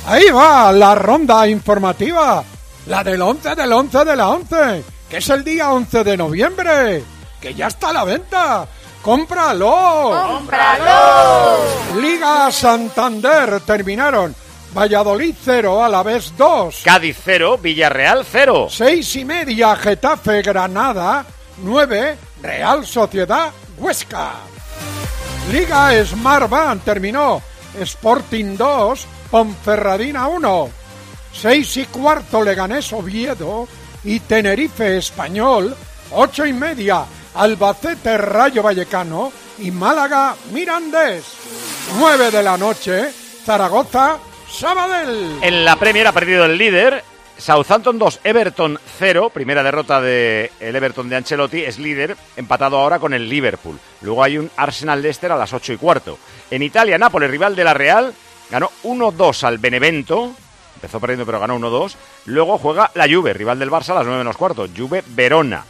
Ahí va la ronda informativa, la del 11 del 11 de la 11, que es el día 11 de noviembre, que ya está a la venta. ¡Cómpralo! ¡Cómpralo! Liga Santander terminaron. Valladolid 0, Alavés 2. Cádiz 0, Villarreal 0. 6:30, Getafe Granada 9, Real Sociedad Huesca. Liga Smartbank terminó. Sporting 2, Ponferradina 1. 6:15, Leganés Oviedo y Tenerife Español. 8:30, Albacete Rayo Vallecano y Málaga Mirandés. 9 de la noche, Zaragoza Sabadell. En la Premier ha perdido el líder. Southampton 2, Everton 0. Primera derrota del Everton de Ancelotti. Es líder, empatado ahora con el Liverpool. Luego hay un Arsenal-Leicester a las 8:15. En Italia, Nápoles, rival de la Real, ganó 1-2 al Benevento. Empezó perdiendo pero ganó 1-2. Luego juega la Juve, rival del Barça, a las 9:15. Juve-Verona.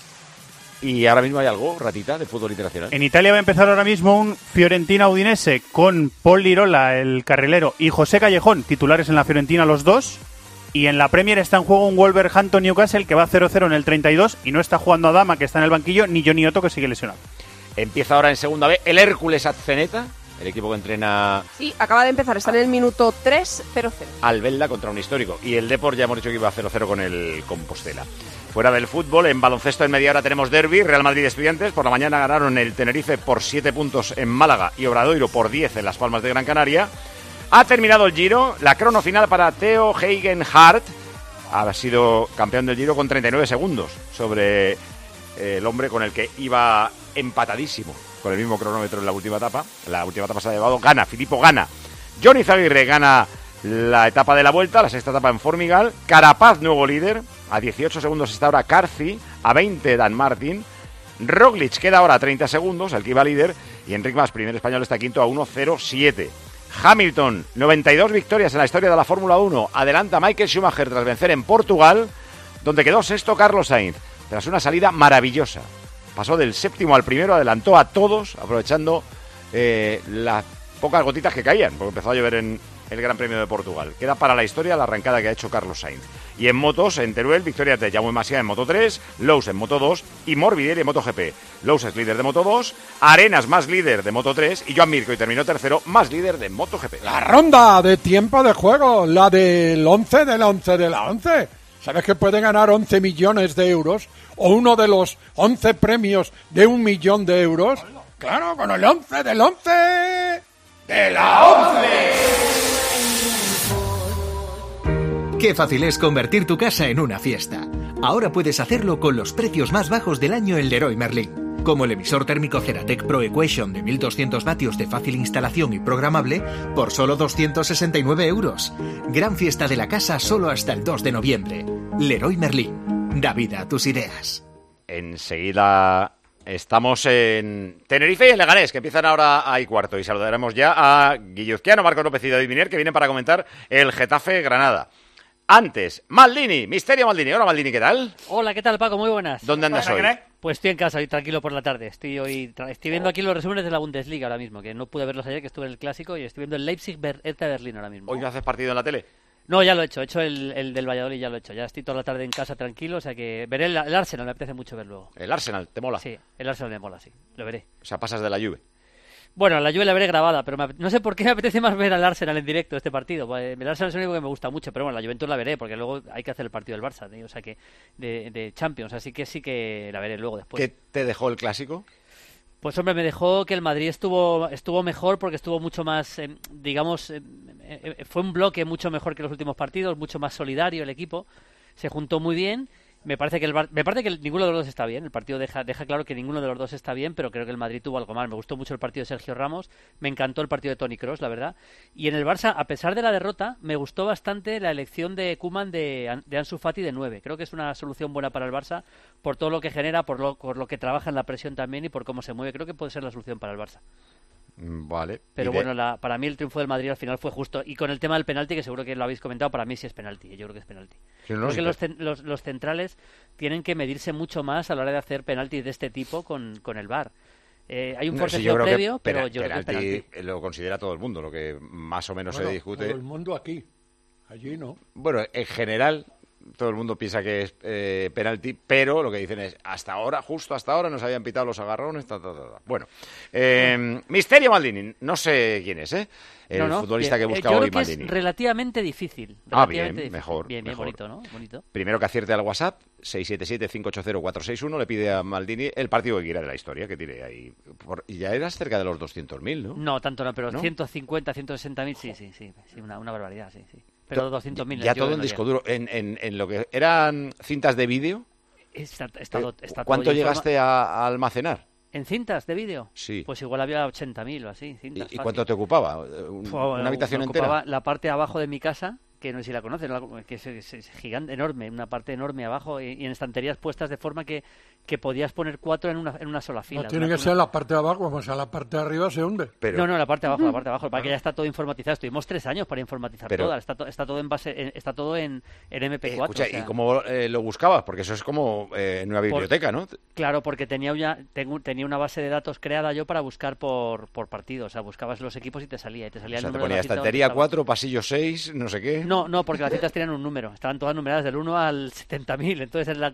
¿Y ahora mismo hay algo, ratita, de fútbol internacional? En Italia va a empezar ahora mismo un Fiorentina-Udinese con Paul Lirola, el carrilero, y José Callejón, titulares en la Fiorentina los dos. Y en la Premier está en juego un Wolverhampton-Newcastle que va 0-0 en el 32 y no está jugando Adama, que está en el banquillo, ni Johnny Otto, que sigue lesionado. Empieza ahora en segunda B el Hércules Azceneta, el equipo que entrena... Sí, acaba de empezar, está en el minuto 3-0-0. Albelda contra un histórico. Y el Depor ya hemos dicho que iba 0-0 con el Compostela. Fuera del fútbol, en baloncesto en media hora tenemos derbi, Real Madrid Estudiantes. Por la mañana ganaron el Tenerife por 7 puntos en Málaga y Obradoiro por 10 en Las Palmas de Gran Canaria. Ha terminado el Giro, la crono final para Theo Gegenhardt. Ha sido campeón del Giro con 39 segundos sobre el hombre con el que iba empatadísimo con el mismo cronómetro en la última etapa. La última etapa se ha llevado Gana, Filippo Gana. Johnny Zaguirre gana la etapa de la vuelta, la sexta etapa en Formigal. Carapaz, nuevo líder. A 18 segundos está ahora Carci, a 20 Dan Martin. Roglic queda ahora a 30 segundos, el que iba líder. Y Enric Mas, primer español, está quinto a 1:07. Hamilton, 92 victorias en la historia de la Fórmula 1. Adelanta Michael Schumacher tras vencer en Portugal, donde quedó sexto Carlos Sainz, tras una salida maravillosa. Pasó del séptimo al primero, adelantó a todos, aprovechando las pocas gotitas que caían, porque empezó a llover en el Gran Premio de Portugal. Queda para la historia la arrancada que ha hecho Carlos Sainz. Y en motos, en Teruel, victorias de Jaume Masia en Moto 3, Lowe's en Moto 2 y Morbidelli en Moto GP. Lowe's es líder de Moto 2, Arenas más líder de Moto 3 y Joan Mirko, y terminó tercero, más líder de Moto GP. La ronda de tiempo de juego, la del 11 de la 11 de la 11. ¿Sabes que puede ganar 11 millones de euros? ¿O uno de los 11 premios de 1 millón de euros? Claro, con el 11 del 11 de la 11. Qué fácil es convertir tu casa en una fiesta. Ahora puedes hacerlo con los precios más bajos del año en Leroy Merlin. Como el emisor térmico Ceratec Pro Equation de 1200 vatios de fácil instalación y programable por solo 269 euros. Gran fiesta de la casa solo hasta el 2 de noviembre. Leroy Merlin. Da vida a tus ideas. Enseguida estamos en Tenerife y en Leganés, que empiezan ahora a cuarto. Y saludaremos ya a Guilluzquiano, Marcos López y David Miner, que vienen para comentar el Getafe Granada. Antes, Maldini, Misterio Maldini. Hola Maldini, ¿qué tal? Hola, ¿qué tal Paco? Muy buenas. ¿Dónde andas hoy? Pues estoy en casa, hoy tranquilo por la tarde. Estoy viendo aquí los resúmenes de la Bundesliga ahora mismo, que no pude verlos ayer, que estuve en el Clásico, y estoy viendo el Leipzig-Hertha Berlín ahora mismo. ¿Hoy no haces partido en la tele? No, ya lo he hecho el del Valladolid, ya lo he hecho. Ya estoy toda la tarde en casa tranquilo, o sea que veré el Arsenal, me apetece mucho ver luego. ¿El Arsenal te mola? Sí, el Arsenal me mola, sí, lo veré. O sea, pasas de la Juve. Bueno, la Juve la veré grabada, pero no sé por qué me apetece más ver al Arsenal en directo este partido. Pues, el Arsenal es el único que me gusta mucho, pero bueno, la Juventus la veré, porque luego hay que hacer el partido del Barça, ¿sí? O sea que de Champions, así que sí que la veré luego después. ¿Qué te dejó el Clásico? Pues hombre, me dejó que el Madrid estuvo mejor porque estuvo mucho más, fue un bloque mucho mejor que los últimos partidos, mucho más solidario el equipo, se juntó muy bien. Me parece que ninguno de los dos está bien. El partido deja claro que ninguno de los dos está bien, pero creo que el Madrid tuvo algo más. Me gustó mucho el partido de Sergio Ramos, me encantó el partido de Toni Kroos, la verdad. Y en el Barça, a pesar de la derrota, me gustó bastante la elección de Koeman de Ansu Fati de 9. Creo que es una solución buena para el Barça por todo lo que genera, por lo que trabaja en la presión también y por cómo se mueve. Creo que puede ser la solución para el Barça. Vale. Pero bueno, para mí el triunfo del Madrid al final fue justo. Y con el tema del penalti, que seguro que lo habéis comentado, para mí sí es penalti. Yo creo que es penalti. Sí, no, porque los centrales tienen que medirse mucho más a la hora de hacer penaltis de este tipo con el VAR. Hay un forcejeo previo, pero yo creo que es penalti. Lo considera todo el mundo, lo que más o menos se discute. Todo el mundo aquí. Allí no. Bueno, en general, todo el mundo piensa que es penalti, pero lo que dicen es, justo hasta ahora nos habían pitado los agarrones, Bueno, Misterio Maldini, no sé quién es, el futbolista bien. que busca yo hoy creo que Maldini. es relativamente difícil. Bien, difícil. mejor. Bien, mejor. bonito, ¿no? Bonito. Primero que acierte al WhatsApp, 677-580-461, le pide a Maldini el partido que quiera de la historia, que tire ahí. Y ya eras cerca de los 200.000, ¿no? No, tanto no, pero ¿No? 150, 160.000, sí, una barbaridad, sí. Pero 200.000. Ya todo en disco duro. En lo que eran cintas de vídeo, Está ¿cuánto todo llegaste a almacenar? ¿En cintas de vídeo? Sí. Pues igual había 80.000 o así, cintas. ¿Y fácil. cuánto te ocupaba? Bueno, ¿Una habitación me entera? ocupaba la parte de abajo de mi casa, que no sé si la conoces, que es gigante, enorme, una parte enorme abajo y en estanterías puestas de forma que podías poner 4 en una sola fila. No tiene que ser la parte de abajo, como sea la parte de arriba se hunde. Pero, No, la parte de abajo, para que ya está todo informatizado. Estuvimos 3 años para informatizar Pero- toda, está todo en base, está todo en MP4. escucha, o sea, ¿y cómo lo buscabas? Porque eso es como en una biblioteca, ¿no? Claro, porque tenía una base de datos creada yo para buscar por partido. O sea, buscabas los equipos y te salía O el sea, número te de ponía la cita donde estantería estaba. 4, pasillo 6, no sé qué. No, porque las citas tenían un número. Estaban todas numeradas del 1 al 70.000. Entonces, en la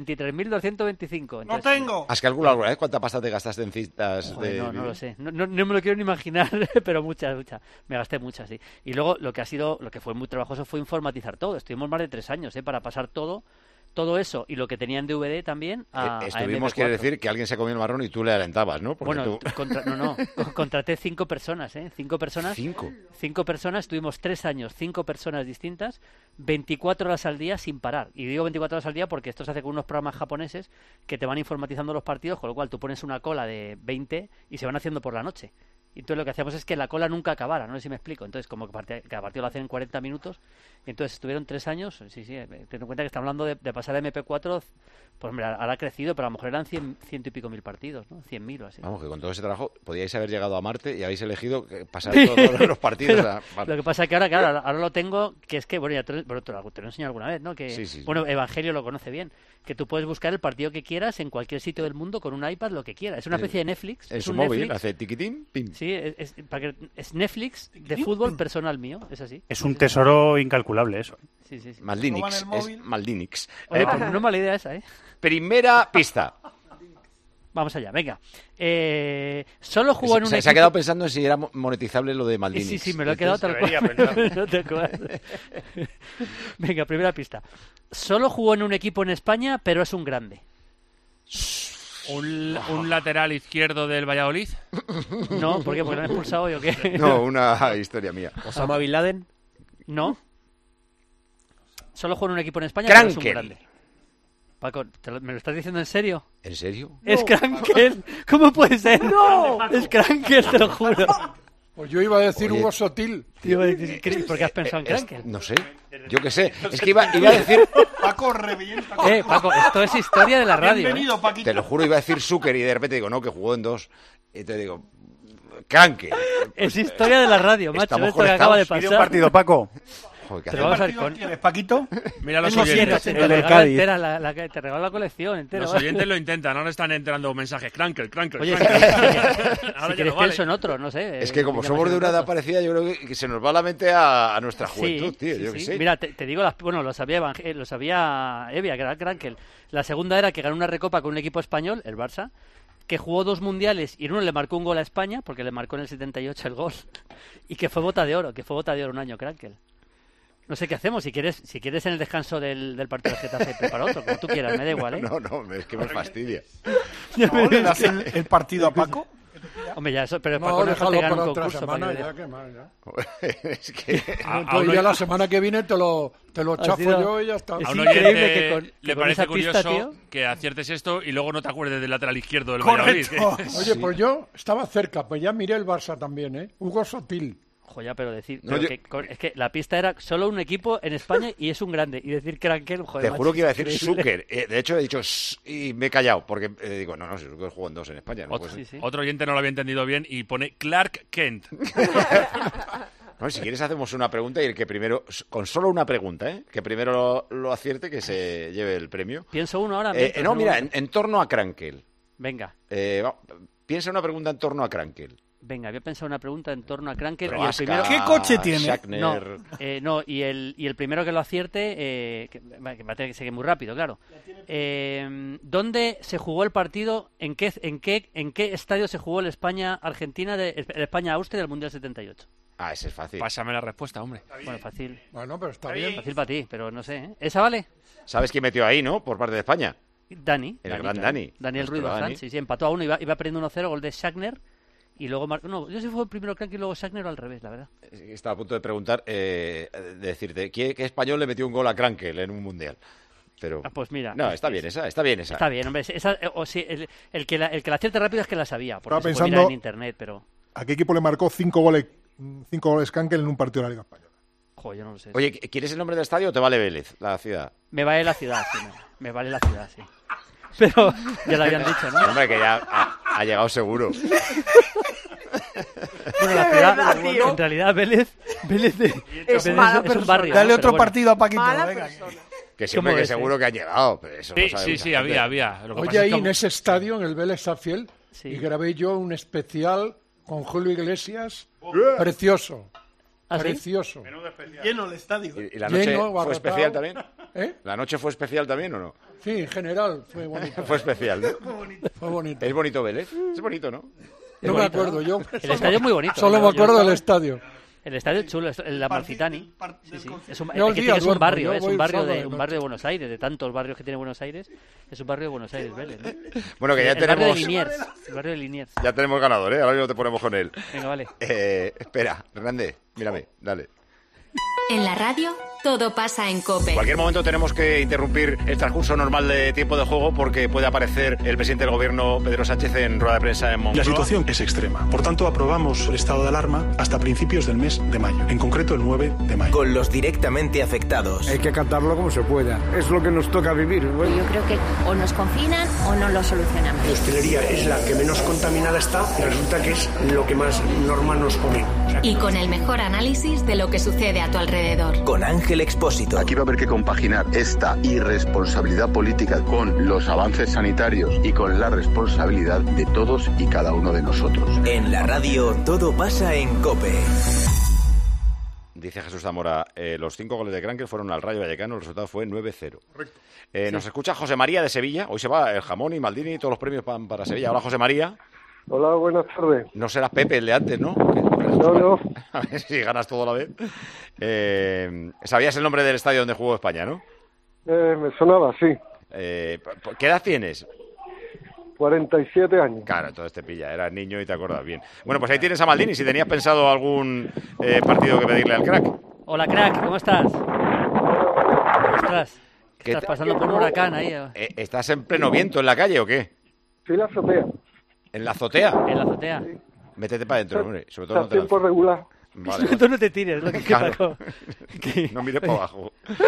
43.225. ¡No tengo! ¿Has calculado alguna vez cuánta pasta te gastaste en citas Joder, de no vídeo? lo sé. No me lo quiero ni imaginar, pero muchas. Me gasté muchas, sí. Y luego lo que fue muy trabajoso fue informatizar todo. Estuvimos más de 3 años, para pasar todo eso y lo que tenía en DVD también a Estuvimos, MP4. quiere decir que alguien se comió el marrón y tú le alentabas, ¿no? Porque Bueno, tú... contraté 5 personas, 5 personas. 5. 5 personas, estuvimos 3 años, 5 personas distintas, 24 horas al día sin parar. Y digo 24 horas al día porque esto se hace con unos programas japoneses que te van informatizando los partidos, con lo cual tú pones una cola de 20 y se van haciendo por la noche. Y entonces lo que hacíamos es que la cola nunca acabara, no sé si me explico. Entonces, como que cada partido lo hacen en 40 minutos, y entonces estuvieron 3 años, sí, teniendo en cuenta que estamos hablando de pasar a MP4, pues hombre, ahora ha crecido, pero a lo mejor eran 100 y pico mil partidos, ¿no? 100.000 o así. Vamos, que con todo ese trabajo podíais haber llegado a Marte y habéis elegido pasar todos los partidos Pero a... Vale. Lo que pasa es que ahora lo tengo, que es que, bueno, ya te lo he enseñado alguna vez, ¿no? Que, Sí. bueno, Evangelio lo conoce bien, que tú puedes buscar el partido que quieras en cualquier sitio del mundo con un iPad, lo que quieras. Es una especie de Netflix. En es su un móvil, Netflix. hace tiquitín, pim. Sí, es Netflix de fútbol personal mío, es así. Es un tesoro incalculable eso. Sí. Maldinix, Roban el es móvil. Maldinix. Oye, pues no es mala idea esa, ¿eh? Primera pista. Vamos allá, venga. Solo jugó en un Se ha equipo... quedado pensando en si era monetizable lo de Maldinix. Sí, me lo he quedado tal cual. No te acuerdas. Venga, primera pista. Solo jugó en un equipo en España, pero es un grande. ¿Un lateral izquierdo del Valladolid? No, ¿por qué? ¿Porque lo han expulsado hoy o qué? No, una historia mía. Osama Bin Laden. No. Solo jugó en un equipo en España, pero es un Krankel. grande. Paco, ¿me lo estás diciendo en serio? ¿En serio? Es Krankel. ¿Cómo puede ser? ¡No! Es Krankel, te lo juro. Pues yo iba a decir Oye. Hugo Sotil. Tío, ¿por qué has pensado en Krankel? No sé, yo qué sé. Es que iba a decir, Paco, revienta. Paco, esto es historia de la radio. Bienvenido, Paquito. te lo juro, iba a decir Zucker y de repente digo, no, que jugó en 2. Y te digo, Kranke. Es historia de la radio, macho. Estamos Esto que acaba de conectados. Pide pasar. un partido, Paco. Joder, ¿qué Te lo hacemos? vamos a ver ¿Partido con... quieres, Paquito? Mira, los Tengo 100, oyentes. te el del regalo Cádiz. entera, te regalo la colección entera. Los oyentes lo intentan, ahora están entrando mensajes. Crankel. Oye, si Ahora queréis ya no pienso vale. en otro, no sé. Es que como me somos de una llamas en edad otro. parecida, yo creo que se nos va la mente a nuestra juventud, tío. Yo qué sé. Mira, te digo, lo sabía Evia, que era Krankel. La segunda era que ganó una recopa con un equipo español, el Barça, que jugó 2 mundiales y en uno le marcó un gol a España, porque le marcó en el 78 el gol, y que fue bota de oro un año, Krankel. No sé qué hacemos, si quieres en el descanso del partido de Getafe, prepara otro, como tú quieras, me da igual, ¿eh? No, es que me fastidia. ¿No le das el partido a Paco? Hombre, ya eso, pero No, Paco no déjalo te gana para un otra concurso. semana, para que- ya que más, ya. Es que... Entonces ya la semana que viene te lo chafo sido- yo y ya está. Es A un increíble oyente que con le parece esa pista, curioso tío. que aciertes esto y luego no te acuerdes del lateral izquierdo del Valladolid. Correcto. Oye, pues yo estaba cerca, pues ya miré el Barça también, ¿eh? Hugo Sotil. Joder, pero decir... No, pero yo- es que la pista era solo un equipo en España y es un grande. Y decir Krankel, joder, Te macho, juro que iba a es decir increíble. Zucker. De hecho, he dicho y me he callado porque digo, no, si Zucker jugó en 2 en España. No Otro, puede ser. Sí, sí. otro oyente no lo había entendido bien y pone Clark Kent. No, si quieres hacemos una pregunta y el que primero, con solo una pregunta, que primero lo acierte, que se lleve el premio. Pienso uno ahora. No, mientras mira, en torno a Krankel. Venga. Piensa una pregunta en torno a Krankel. Venga, había pensado una pregunta en torno a Krankel. Y el Prohaska, primero... ¿Qué coche tiene? Schachner. No, y el primero que lo acierte, que va a tener que seguir muy rápido, claro. ¿Dónde se jugó el partido? ¿En qué estadio se jugó el España-Argentina, el España-Austria del Mundial 78? Ah, ese es fácil. Pásame la respuesta, hombre. Bueno, fácil. Bueno, pero está bien. Fácil para ti, pero no sé, ¿eh? ¿Esa vale? ¿Sabes quién metió ahí, no? Por parte de España. Dani. El gran claro. Dani. Daniel Nuestro Ruiz Bazán, Dani. sí, empató a 1, iba perdiendo 1-0, gol de Schachner. Y luego marcó. No, yo sé si fue primero Krankel y luego Schachner o al revés, la verdad. Estaba a punto de preguntar, de decirte, ¿qué español le metió un gol a Krankel en un mundial? Pero... Pues mira. No, está bien esa. Está bien, hombre. El que la acierte rápido es que la sabía, porque Estaba se puede pensando- mirar en internet, pero... ¿A qué equipo le marcó 5 goles Krankel en un partido de la Liga Española? Joder, yo no lo sé. Oye, ¿quieres el nombre del estadio o te vale Vélez, la ciudad? Me vale la ciudad, sí. Me vale la ciudad, sí. Pero ya lo habían dicho, ¿no? Hombre, que ya ha llegado seguro. Bueno, la ciudad, en realidad, Vélez Es mala es un persona. barrio. Dale ¿no? otro Pero bueno. partido a Paquito. Mala Venga. persona. Que siempre ¿Cómo que es, seguro que han llegado, pero eso no Sí, sabe sí, mucha sí, gente. había. Lo que Oye, pasa es ahí que en ese estadio, en el Vélez Sarsfield, Sí. y grabé yo un especial con Julio Iglesias, precioso, ¿Ah, sí? precioso. Lleno el estadio. ¿Y la noche Lleno, fue abarrotado. especial también? ¿Eh? ¿La noche fue especial también o no? Sí, en general fue bonito. Fue especial, ¿no? Fue bonito. Es bonito Vélez. Es bonito, ¿no? No me acuerdo, yo El estadio es muy bonito. solo me Yo acuerdo del estaba- estadio. El estadio es chulo, el Amalfitani. Sí, sí. Es un, Yo es que el día es un duermo, barrio, yo es voy un barrio sábado de de un barrio de Buenos Aires, de tantos barrios que tiene Buenos Aires, es un barrio de Buenos Aires, Vélez, ¿no? Bueno, que ya El barrio de tenemos... Liniers, el barrio de Liniers. Ya tenemos ganador, ¿eh? Ahora mismo te ponemos con él. Venga, vale. Espera, Hernández, mírame, dale. En la radio, todo pasa en COPE. En cualquier momento tenemos que interrumpir el transcurso normal de tiempo de juego porque puede aparecer el presidente del gobierno, Pedro Sánchez, en rueda de prensa en Moncloa. La situación es extrema. Por tanto, aprobamos el estado de alarma hasta principios del mes de mayo, en concreto el 9 de mayo. Con los directamente afectados. Hay que acatarlo como se pueda. Es lo que nos toca vivir. Bueno. Yo creo que o nos confinan o no lo solucionamos. La hostelería es la que menos contaminada está y resulta que es lo que más normal nos pone. Y con el mejor análisis de lo que sucede a tu alrededor. Con Ángel Expósito. Aquí va a haber que compaginar esta irresponsabilidad política con los avances sanitarios y con la responsabilidad de todos y cada uno de nosotros. En la radio, todo pasa en COPE. Dice Jesús Zamora, los 5 goles de Krankel fueron al Rayo Vallecano, el resultado fue 9-0. Correcto. Nos escucha José María de Sevilla. Hoy se va el jamón y Maldini y todos los premios para Sevilla. Hola, José María. Hola, buenas tardes. No será Pepe el de antes, ¿no? No. A ver si ganas todo a la vez. ¿Sabías el nombre del estadio donde jugó España, no? Me sonaba, sí. ¿Qué edad tienes? 47 años. Claro, entonces te pilla, eras niño y te acuerdas bien. Bueno, pues ahí tienes a Maldini, si tenías pensado algún partido que pedirle al crack. Hola, crack, ¿cómo estás? Ostras, estás pasando por un huracán ahí. ¿Estás en pleno viento en la calle o qué? Sí, la azotea. ¿En la azotea? En la azotea. Sí. Métete para adentro, hombre. Sobre todo no te tiempo lances. regular. Vale, Tú no te tires, lo que Claro. Paco. No mires para abajo.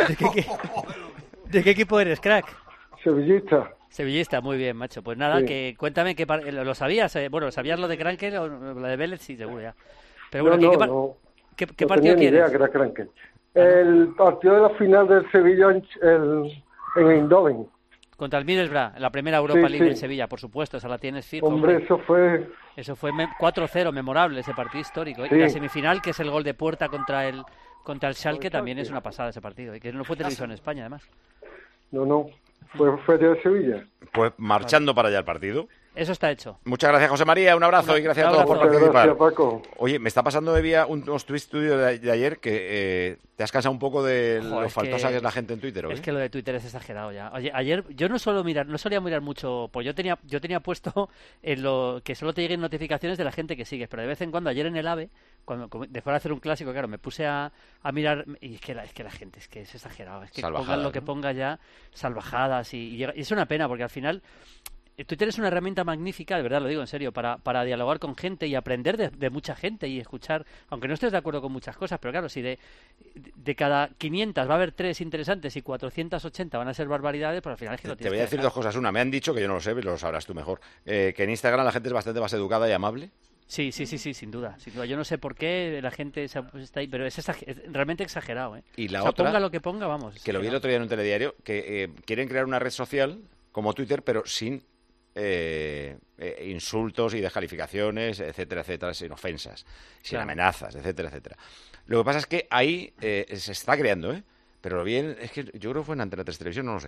¿De qué equipo eres, crack? Sevillista. Sevillista, muy bien, macho. Pues nada, Sí. que cuéntame, ¿lo sabías? Bueno, ¿sabías lo de Krankel o lo de Vélez? Sí, seguro ya. Pero No, bueno, no, ¿qué no partido tenía ni quieres? idea que era Krankel. El partido de la final del Sevilla en Eindhoven. Contra el Middlesbrough, en la primera Europa Sí, League sí. en Sevilla, por supuesto, esa la tienes fijo. Hombre, eso fue... Eso fue 4-0, memorable ese partido histórico. ¿eh? Sí. Y la semifinal, que es el gol de puerta contra el Schalke, también es una pasada ese partido. Y que no fue televisión en España, además. No. Fue de Sevilla. Pues marchando para allá el partido. Eso está hecho. Muchas gracias, José María. Un abrazo y gracias a todos por abrazo. participar. Gracias, Paco. Oye, me está pasando de vía unos tweets tuyos de ayer que te has cansado un poco de Joder, lo es faltosa que- que es la gente en Twitter, ¿o Es qué? que lo de Twitter es exagerado ya. Oye, ayer yo no solía mirar mucho, pues yo tenía puesto en lo que solo te lleguen notificaciones de la gente que sigues, pero de vez en cuando, ayer en el AVE, después de hacer un clásico, claro, me puse a mirar y es que la gente es que es exagerado, es que Salvajadas, pongan lo que ¿no? ponga ya, salvajadas y es una pena porque al final Twitter es una herramienta magnífica, de verdad lo digo en serio, para dialogar con gente y aprender de mucha gente y escuchar, aunque no estés de acuerdo con muchas cosas, pero claro, si de cada 500 va a haber 3 interesantes y 480 van a ser barbaridades, pues al final es que lo Te tienes voy a que decir dejar. dos cosas. Una, me han dicho, que yo no lo sé, pero lo sabrás tú mejor, que en Instagram la gente es bastante más educada y amable. Sí, sin duda. Yo no sé por qué la gente está ahí, pero es realmente exagerado, ¿eh? Y la O sea, otra, ponga lo que ponga, vamos. que lo vi el otro día en un telediario, que quieren crear una red social como Twitter, pero sin insultos y descalificaciones, etcétera, etcétera, sin ofensas, sin Claro. amenazas, etcétera, etcétera. Lo que pasa es que ahí se está creando, pero bien, es que yo creo que fue en Antena 3 Televisión, no lo sé,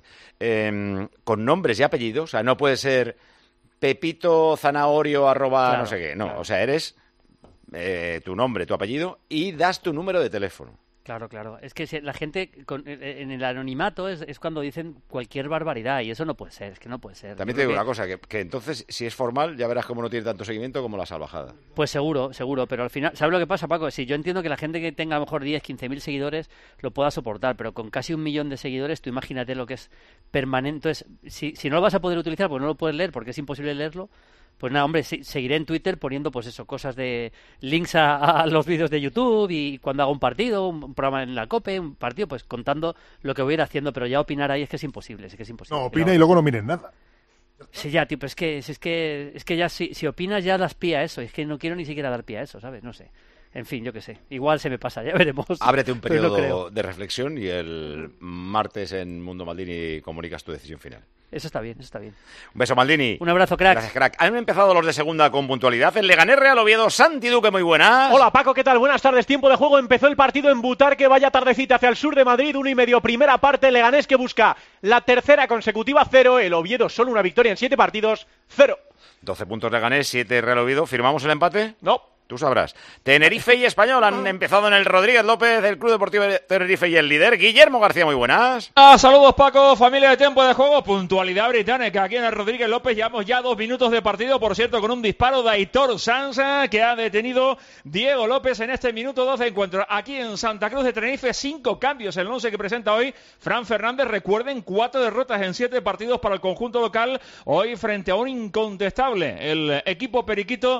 con nombres y apellidos, o sea, no puede ser Pepito Zanahorio @ Claro, no sé qué, no, claro. o sea, eres tu nombre, tu apellido y das tu número de teléfono. Claro, claro. Es que la gente en el anonimato es cuando dicen cualquier barbaridad y eso no puede ser, es que no puede ser. También Yo te digo creo una cosa, que entonces, si es formal, ya verás cómo no tiene tanto seguimiento como la salvajada. Pues seguro, pero al final, ¿sabes lo que pasa, Paco? Si yo entiendo que la gente que tenga a lo mejor 10, 15.000 seguidores lo pueda soportar, pero con casi 1 millón de seguidores, tú imagínate lo que es permanente. Entonces, si no lo vas a poder utilizar porque no lo puedes leer, porque es imposible leerlo, pues nada, hombre, seguiré en Twitter poniendo pues eso, cosas de links a los vídeos de YouTube y cuando hago un partido, un programa en la COPE, un partido, pues contando lo que voy a ir haciendo, pero ya opinar ahí es que es imposible, No, opina y luego no miren nada. Sí, ya, tío, pero es que ya si opinas ya das pie a eso, es que no quiero ni siquiera dar pie a eso, ¿sabes? No sé. En fin, yo qué sé. Igual se me pasa, ya veremos. Ábrete un Pero no periodo creo. de reflexión y el martes en Mundo Maldini comunicas tu decisión final. Eso está bien, eso está bien. Un beso, Maldini. Un abrazo, crack. Gracias, crack. Han empezado los de segunda con puntualidad. El Leganés Real Oviedo, Santi Duque, muy buenas. Hola Paco, ¿qué tal? Buenas tardes. Tiempo de juego. Empezó el partido en Butarque. Vaya tardecita hacia el sur de Madrid. 1:30. Primera parte. Leganés que busca la tercera consecutiva. 0. El Oviedo solo una victoria en 7 partidos. 0. 12 puntos Leganés, 7 Real Oviedo. ¿Firmamos el empate? No. Tú sabrás. Tenerife y Español han empezado en el Rodríguez López, el Club Deportivo de Tenerife y el líder. Guillermo García, muy buenas. Saludos Paco, familia de Tiempo de Juego, puntualidad británica aquí en el Rodríguez López, llevamos ya 2 minutos de partido, por cierto, con un disparo de Aitor Sanz que ha detenido Diego López en este minuto 12 de encuentro. Aquí en Santa Cruz de Tenerife, 5 cambios en el 11 que presenta hoy Fran Fernández. Recuerden, 4 derrotas en 7 partidos para el conjunto local, hoy frente a un incontestable, el equipo periquito,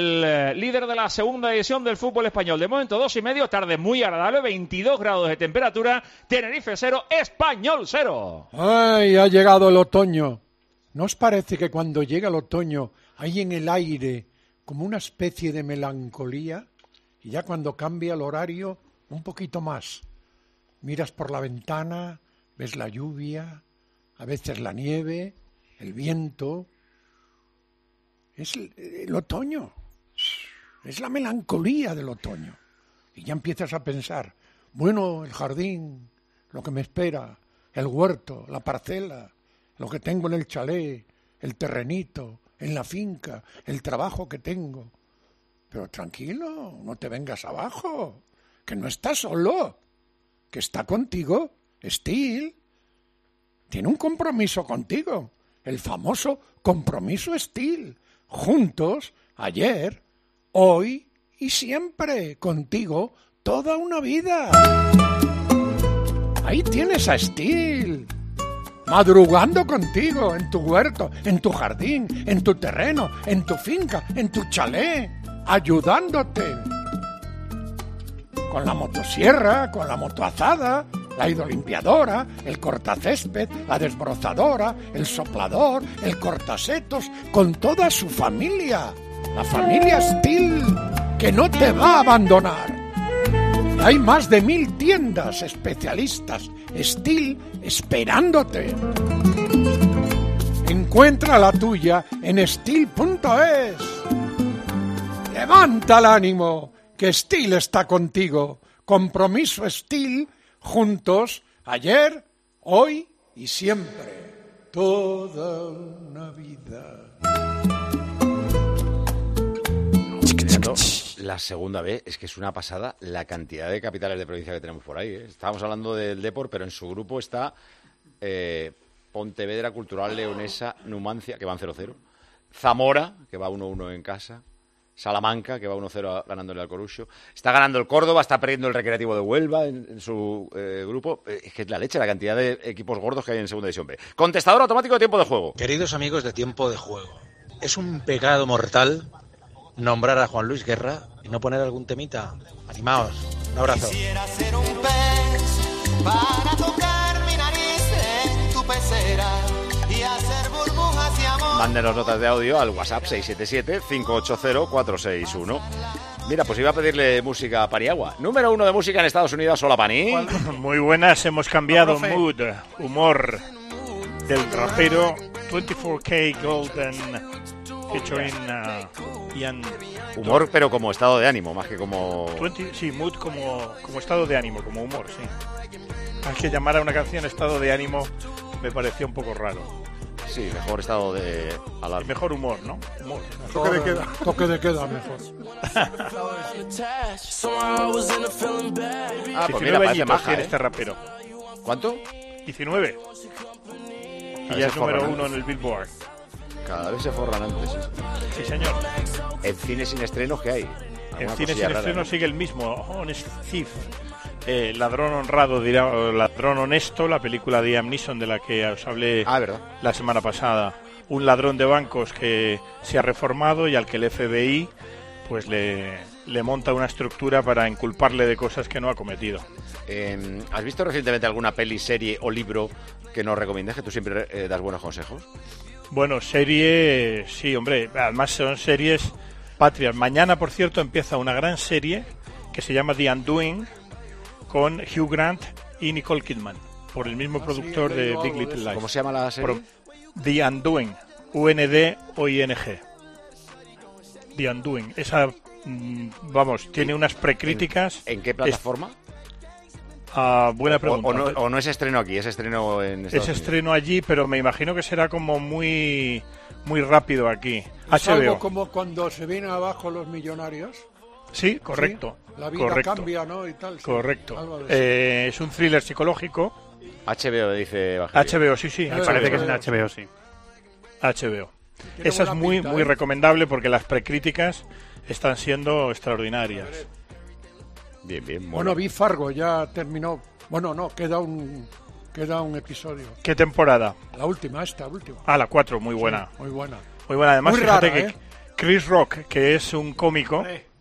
el líder de la segunda edición del fútbol español. De momento 2:30, tarde muy agradable, 22 grados de temperatura, Tenerife 0, Español 0. ¡Ay, ha llegado el otoño! ¿No os parece que cuando llega el otoño hay en el aire como una especie de melancolía? Y ya cuando cambia el horario, un poquito más. Miras por la ventana, ves la lluvia, a veces la nieve, el viento. Es el otoño. Es la melancolía del otoño. Y ya empiezas a pensar, bueno, el jardín, lo que me espera, el huerto, la parcela, lo que tengo en el chalet, el terrenito, en la finca, el trabajo que tengo. Pero tranquilo, no te vengas abajo, que no estás solo, que está contigo Steel. Tiene un compromiso contigo, el famoso compromiso Steel. Juntos, ayer, hoy y siempre, contigo, toda una vida. Ahí tienes a Steel, madrugando contigo en tu huerto, en tu jardín, en tu terreno, en tu finca, en tu chalet, ayudándote. Con la motosierra, con la motoazada, la hidrolimpiadora, el cortacésped, la desbrozadora, el soplador, el cortasetos, con toda su familia. La familia Steel, que no te va a abandonar. Hay más de 1000 tiendas especialistas Steel esperándote. Encuentra la tuya en Steel.es. Levanta el ánimo, que Steel está contigo. Compromiso Steel, juntos, ayer, hoy y siempre. Toda una vida. La segunda vez es que es una pasada la cantidad de capitales de provincia que tenemos por ahí. Estábamos hablando del Depor, pero en su grupo está Pontevedra, Cultural, Leonesa, Numancia, que van 0-0, Zamora, que va 1-1 en casa, Salamanca, que va 1-0 ganándole al Corucho, está ganando el Córdoba, está perdiendo el Recreativo de Huelva en su grupo. Es que es la leche la cantidad de equipos gordos que hay en segunda división B. Contestador automático de Tiempo de Juego. Queridos amigos de Tiempo de Juego, es un pecado mortal nombrar a Juan Luis Guerra y no poner algún temita. Animaos. Un abrazo. Quisiera ser un pez para tocar mi nariz en tu pecera y hacer burbujas y amor. Mándenos notas de audio al WhatsApp 677-580-461. Mira, pues iba a pedirle música a Paniagua. Número 1 de música en Estados Unidos. Hola, Pani. Muy buenas, hemos cambiado mood, humor del rapero 24K Golden featuring Ian. Humor, pero como estado de ánimo, más que como... Sí, mood como estado de ánimo, como humor, sí. Es que llamar a una canción estado de ánimo me pareció un poco raro. Sí, mejor estado de alarma. Y mejor humor, ¿no? Humor. Toque de queda. Toque de queda, mejor. Pues mira, parece maja, tiene este rapero. ¿Cuánto? 19. Y ya es número 1 en el Billboard. Cada vez se forran antes. Sí, señor. En cines sin estrenos, ¿qué hay? En cines sin estrenos sigue el mismo. Honest Thief. Ladrón honrado, ladrón honesto, la película de Liam Neeson de la que os hablé la semana pasada. Un ladrón de bancos que se ha reformado y al que el FBI pues le monta una estructura para inculparle de cosas que no ha cometido. ¿Has visto recientemente alguna peli, serie o libro que nos recomiendes, que tú siempre das buenos consejos? Bueno, serie, sí, hombre, además son series patrias. Mañana, por cierto, empieza una gran serie que se llama The Undoing, con Hugh Grant y Nicole Kidman, por el mismo productor de Big Little Lies. ¿Cómo se llama la serie? The Undoing, UNDOING. The Undoing. Esa, vamos, tiene unas precríticas. ¿En qué plataforma? Buena pregunta. O no es estreno aquí, es estreno en Estados Unidos. Es estreno allí, pero me imagino que será como muy rápido aquí. ¿Es HBO. algo como cuando se vienen abajo los millonarios? Sí, correcto. ¿Sí? La vida cambia, ¿no? Y tal. Correcto. Es un thriller psicológico. HBO, dice Bajerio. HBO, sí. Me parece que es en HBO, sí. HBO. Esa es muy recomendable porque las precríticas están siendo extraordinarias. Bien. Bueno, vi Fargo, ya terminó. Bueno, no, queda un episodio. ¿Qué temporada? La última, esta última. La 4, muy buena. Sí, muy buena. Muy buena. Además, muy fíjate rara, que Chris Rock, que es un cómico,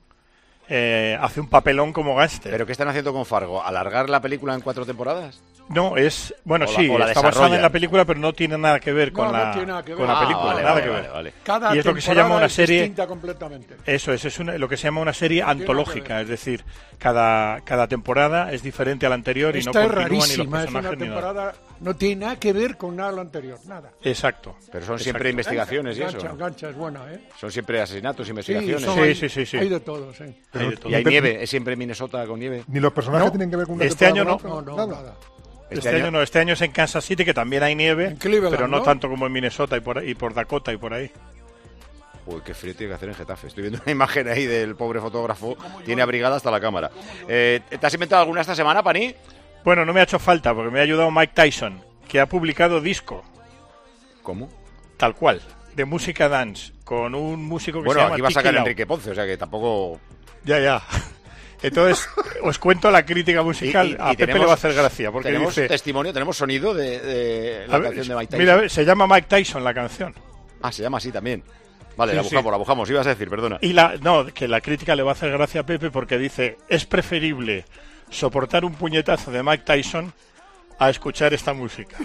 hace un papelón como gángster. ¿Pero qué están haciendo con Fargo? ¿Alargar la película en 4 temporadas? No, está basada en la película, pero no tiene nada que ver con la película. Vale. Cada y es lo que se llama una serie distinta completamente. Eso es lo que se llama una serie antológica, es decir, cada temporada es diferente a la anterior y no continúan ni los personajes es una temporada, no tiene nada que ver con nada lo anterior, nada. Exacto. Pero son siempre investigaciones y eso. Gancha es buena, ¿eh? Son siempre asesinatos, investigaciones. Sí. Hay de todo, sí. Y hay nieve, es siempre Minnesota con nieve. Ni los personajes tienen que ver con una este año no. Nada. Este año es en Kansas City, que también hay nieve, pero no tanto como en Minnesota y por Dakota y por ahí. Uy, qué frío tiene que hacer en Getafe. Estoy viendo una imagen ahí del pobre fotógrafo. Tiene abrigada hasta la cámara. ¿Te has inventado alguna esta semana, Pani? Bueno, no me ha hecho falta, porque me ha ayudado Mike Tyson, que ha publicado disco. ¿Cómo? Tal cual, de música dance, con un músico que se llama Bueno, aquí va a sacar Tiki Lau. Enrique Ponce, o sea que tampoco... Ya. Entonces, os cuento la crítica musical. A Pepe le va a hacer gracia. Porque tenemos dice, testimonio, tenemos sonido de la canción de Mike Tyson. Mira, se llama Mike Tyson la canción. Se llama así también. Vale, Sí, la buscamos, ibas a decir, perdona. Y que la crítica le va a hacer gracia a Pepe porque dice, es preferible soportar un puñetazo de Mike Tyson a escuchar esta música.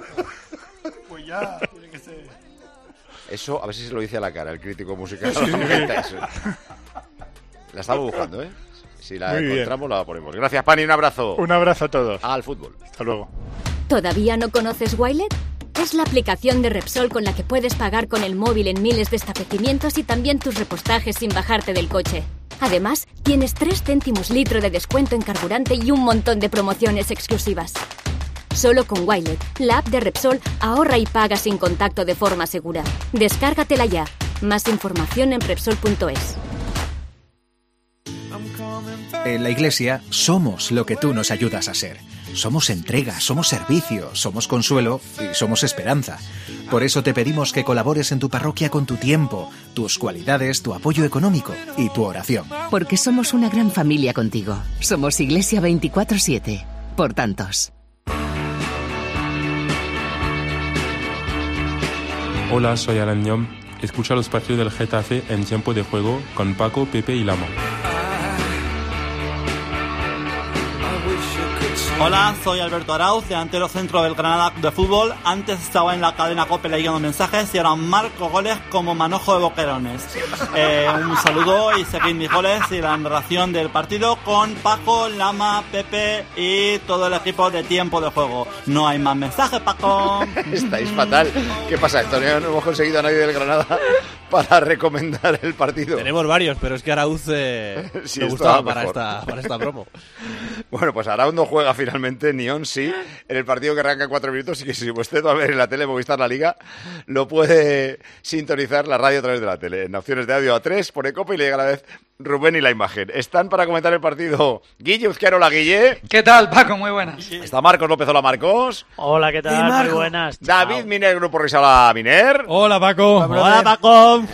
Pues ya, tiene que ser... Eso, a ver si se lo dice a la cara el crítico musical. Mike Tyson. La estamos buscando, ¿eh? Si la encontramos, la ponemos. Gracias, Pani, un abrazo. Un abrazo a todos. Al fútbol. Hasta luego. ¿Todavía no conoces Wilet? Es la aplicación de Repsol con la que puedes pagar con el móvil en miles de establecimientos y también tus repostajes sin bajarte del coche. Además, tienes 3 céntimos litro de descuento en carburante y un montón de promociones exclusivas. Solo con Wilet, la app de Repsol, ahorra y paga sin contacto de forma segura. Descárgatela ya. Más información en Repsol.es. En la Iglesia somos lo que tú nos ayudas a ser. Somos entrega, somos servicio, somos consuelo y somos esperanza. Por eso te pedimos que colabores en tu parroquia con tu tiempo, tus cualidades, tu apoyo económico y tu oración. Porque somos una gran familia contigo. Somos Iglesia 24/7. Por tantos. Hola, soy Alan Ñom. Escucha los partidos del Getafe en Tiempo de Juego con Paco, Pepe y Lamo. Hola, soy Alberto Arauz, delantero centro del Granada de Fútbol. Antes estaba en la cadena COPE leyendo mensajes y ahora marco goles como manojo de boquerones. Un saludo y seguid mis goles y la narración del partido con Paco, Lama, Pepe y todo el equipo de Tiempo de Juego. No hay más mensajes, Paco. Estáis fatal. ¿Qué pasa, Antonio? No hemos conseguido a nadie del Granada para recomendar el partido. Tenemos varios, pero es que Arauz sí, me gustaba para esta promo. Bueno, pues Arauz no juega finalmente, Nión sí, en el partido que arranca en 4 minutos y que si usted va a ver en la tele Movistar La Liga, lo puede sintonizar la radio a través de la tele. En opciones de audio A3, pone Copa y le llega a la vez Rubén y la imagen. Están para comentar el partido Guille Uzquiano. Hola, Guille. ¿Qué tal, Paco? Muy buenas. Está Marcos López. Hola, Marcos. Hola, ¿qué tal? Muy buenas. David Chao. Miner, Grupo Risa. Hola, Miner. Hola, Paco. Hola, Paco.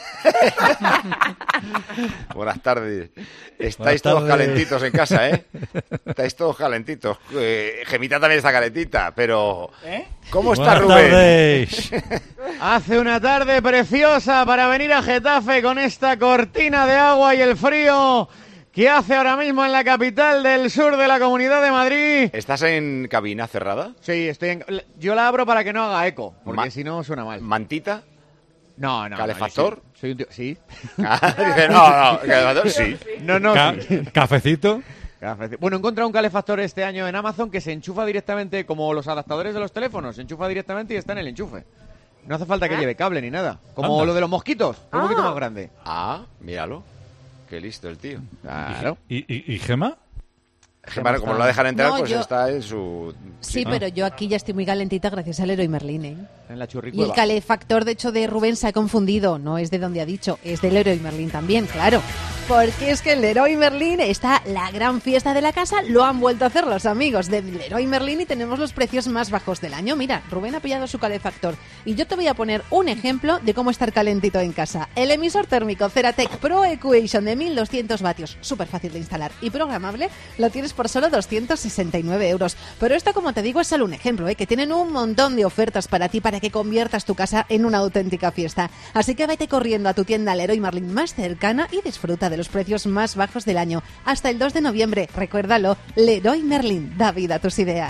Buenas tardes. Estáis todos calentitos en casa, ¿eh? Estáis todos calentitos. Gemita también está calentita, pero... ¿Cómo está Rubén? Hace una tarde preciosa para venir a Getafe con esta cortina de agua y el frío que hace ahora mismo en la capital del sur de la Comunidad de Madrid. ¿Estás en cabina cerrada? Sí, yo la abro para que no haga eco, porque si no suena mal. ¿Mantita? No. ¿Calefactor? Soy un tío, sí. Dice, no, calefactor sí. No, sí. ¿Cafecito? Bueno, he encontrado un calefactor este año en Amazon que se enchufa directamente, como los adaptadores de los teléfonos, se enchufa directamente y está en el enchufe. No hace falta que lleve cable ni nada. Como lo de los mosquitos, un poquito más grande. Ah, míralo. Qué listo el tío. Claro. ¿Y Gema? Gema, como no la dejan entrar, No, pues yo- está en su... Sí, pero yo aquí ya estoy muy calentita gracias al Leroy Merlin, ¿eh? En la Y el churricueva. calefactor, de hecho, de Rubén se ha confundido. No es de donde ha dicho, es del Leroy Merlin también, claro. Porque es que en Leroy Merlin está la gran fiesta de la casa. Lo han vuelto a hacer los amigos de Leroy Merlin y tenemos los precios más bajos del año. Mira, Rubén ha pillado su calefactor. Y yo te voy a poner un ejemplo de cómo estar calentito en casa. El emisor térmico Ceratec Pro Equation de 1200 vatios. Súper fácil de instalar y programable. Lo tienes por solo 269 euros. Pero esto, como te digo, es solo un ejemplo, que tienen un montón de ofertas para ti, para que conviertas tu casa en una auténtica fiesta. Así que vete corriendo a tu tienda Leroy Merlin más cercana y disfruta de los precios más bajos del año. Hasta el 2 de noviembre, recuérdalo, Leroy Merlin, da vida a tus ideas.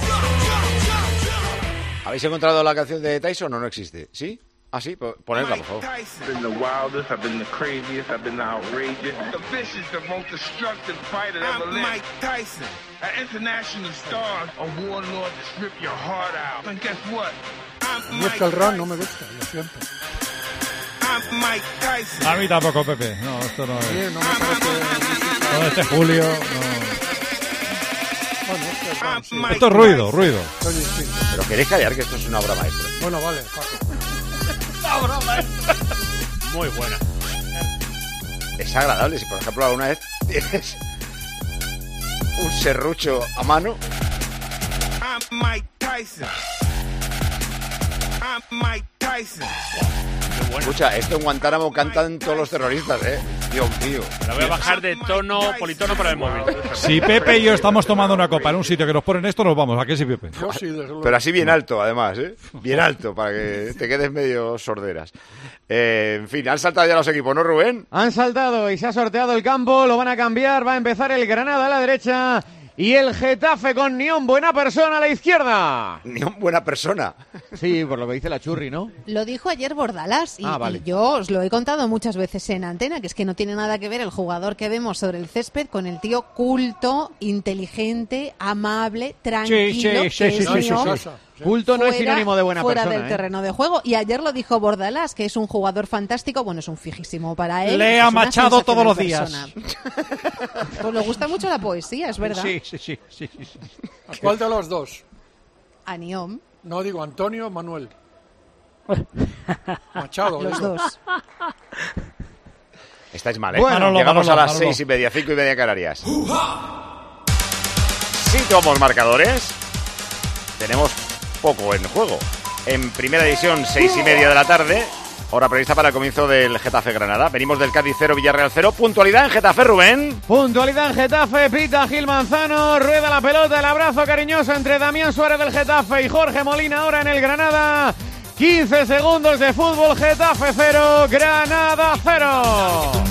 ¿Habéis encontrado la canción de Tyson o no existe? ¿Sí? Ah, sí, ponedla, por favor. I've been the wildest, I've been the craziest, I've been the outrageous, the vicious, the most destructive fighter ever lived. I'm Mike Tyson, an international star, a warlord that strip your heart out. And guess what? Y es que el run no me gusta, lo siento. I'm Mike Tyson. A mí tampoco, Pepe. No, esto no es. Sí, no me parece... No, este Julio. No. Bueno, es que Esto es ruido. Oye, sí. Pero queréis callar que esto es una obra maestra. Bueno, vale, Paco. Muy buena. Es agradable si, por ejemplo, alguna vez tienes un serrucho a mano. I'm Mike Tyson. I'm Mike Tyson. Escucha, esto en Guantánamo cantan todos los terroristas, Dios mío. La voy a bajar de tono politono para el móvil. Si Pepe y yo estamos tomando una copa en un sitio que nos ponen esto, nos vamos. ¿A qué sí, Pepe? Yo sí, desde luego. Pero así bien alto, además, Bien alto, para que te quedes medio sorderas. En fin, han saltado ya los equipos, ¿no, Rubén? Han saltado y se ha sorteado el campo, lo van a cambiar, va a empezar el Granada a la derecha y el Getafe con Nión Buena Persona a la izquierda. Nión Buena Persona. Sí, por lo que dice la Churri, ¿no? Lo dijo ayer Bordalás y, vale. y yo os lo he contado muchas veces en antena, que es que no tiene nada que ver el jugador que vemos sobre el césped con el tío culto, inteligente, amable, tranquilo, que es Nión. Culto no es sinónimo de buena fuera persona. del terreno de juego. Y ayer lo dijo Bordalás, que es un jugador fantástico. Bueno, es un fijísimo para él. Lea es una Machado todos los sensacional persona. Pues le gusta mucho la poesía, es verdad. Sí. ¿A cuál de los dos? A Nión. No, digo Antonio, Manuel. Machado. Los digo. dos. Estáis mal, Bueno, llegamos a las Manolo. 6:30, 5:30 Canarias. Si tomamos marcadores, tenemos poco en juego. En primera división, 6:30 de la tarde, hora prevista para el comienzo del Getafe Granada. Venimos del Cádiz 0, Villarreal 0. Puntualidad en Getafe, Rubén. Puntualidad en Getafe, pita Gil Manzano, rueda la pelota, el abrazo cariñoso entre Damián Suárez del Getafe y Jorge Molina ahora en el Granada. 15 segundos de fútbol, Getafe 0, Granada 0.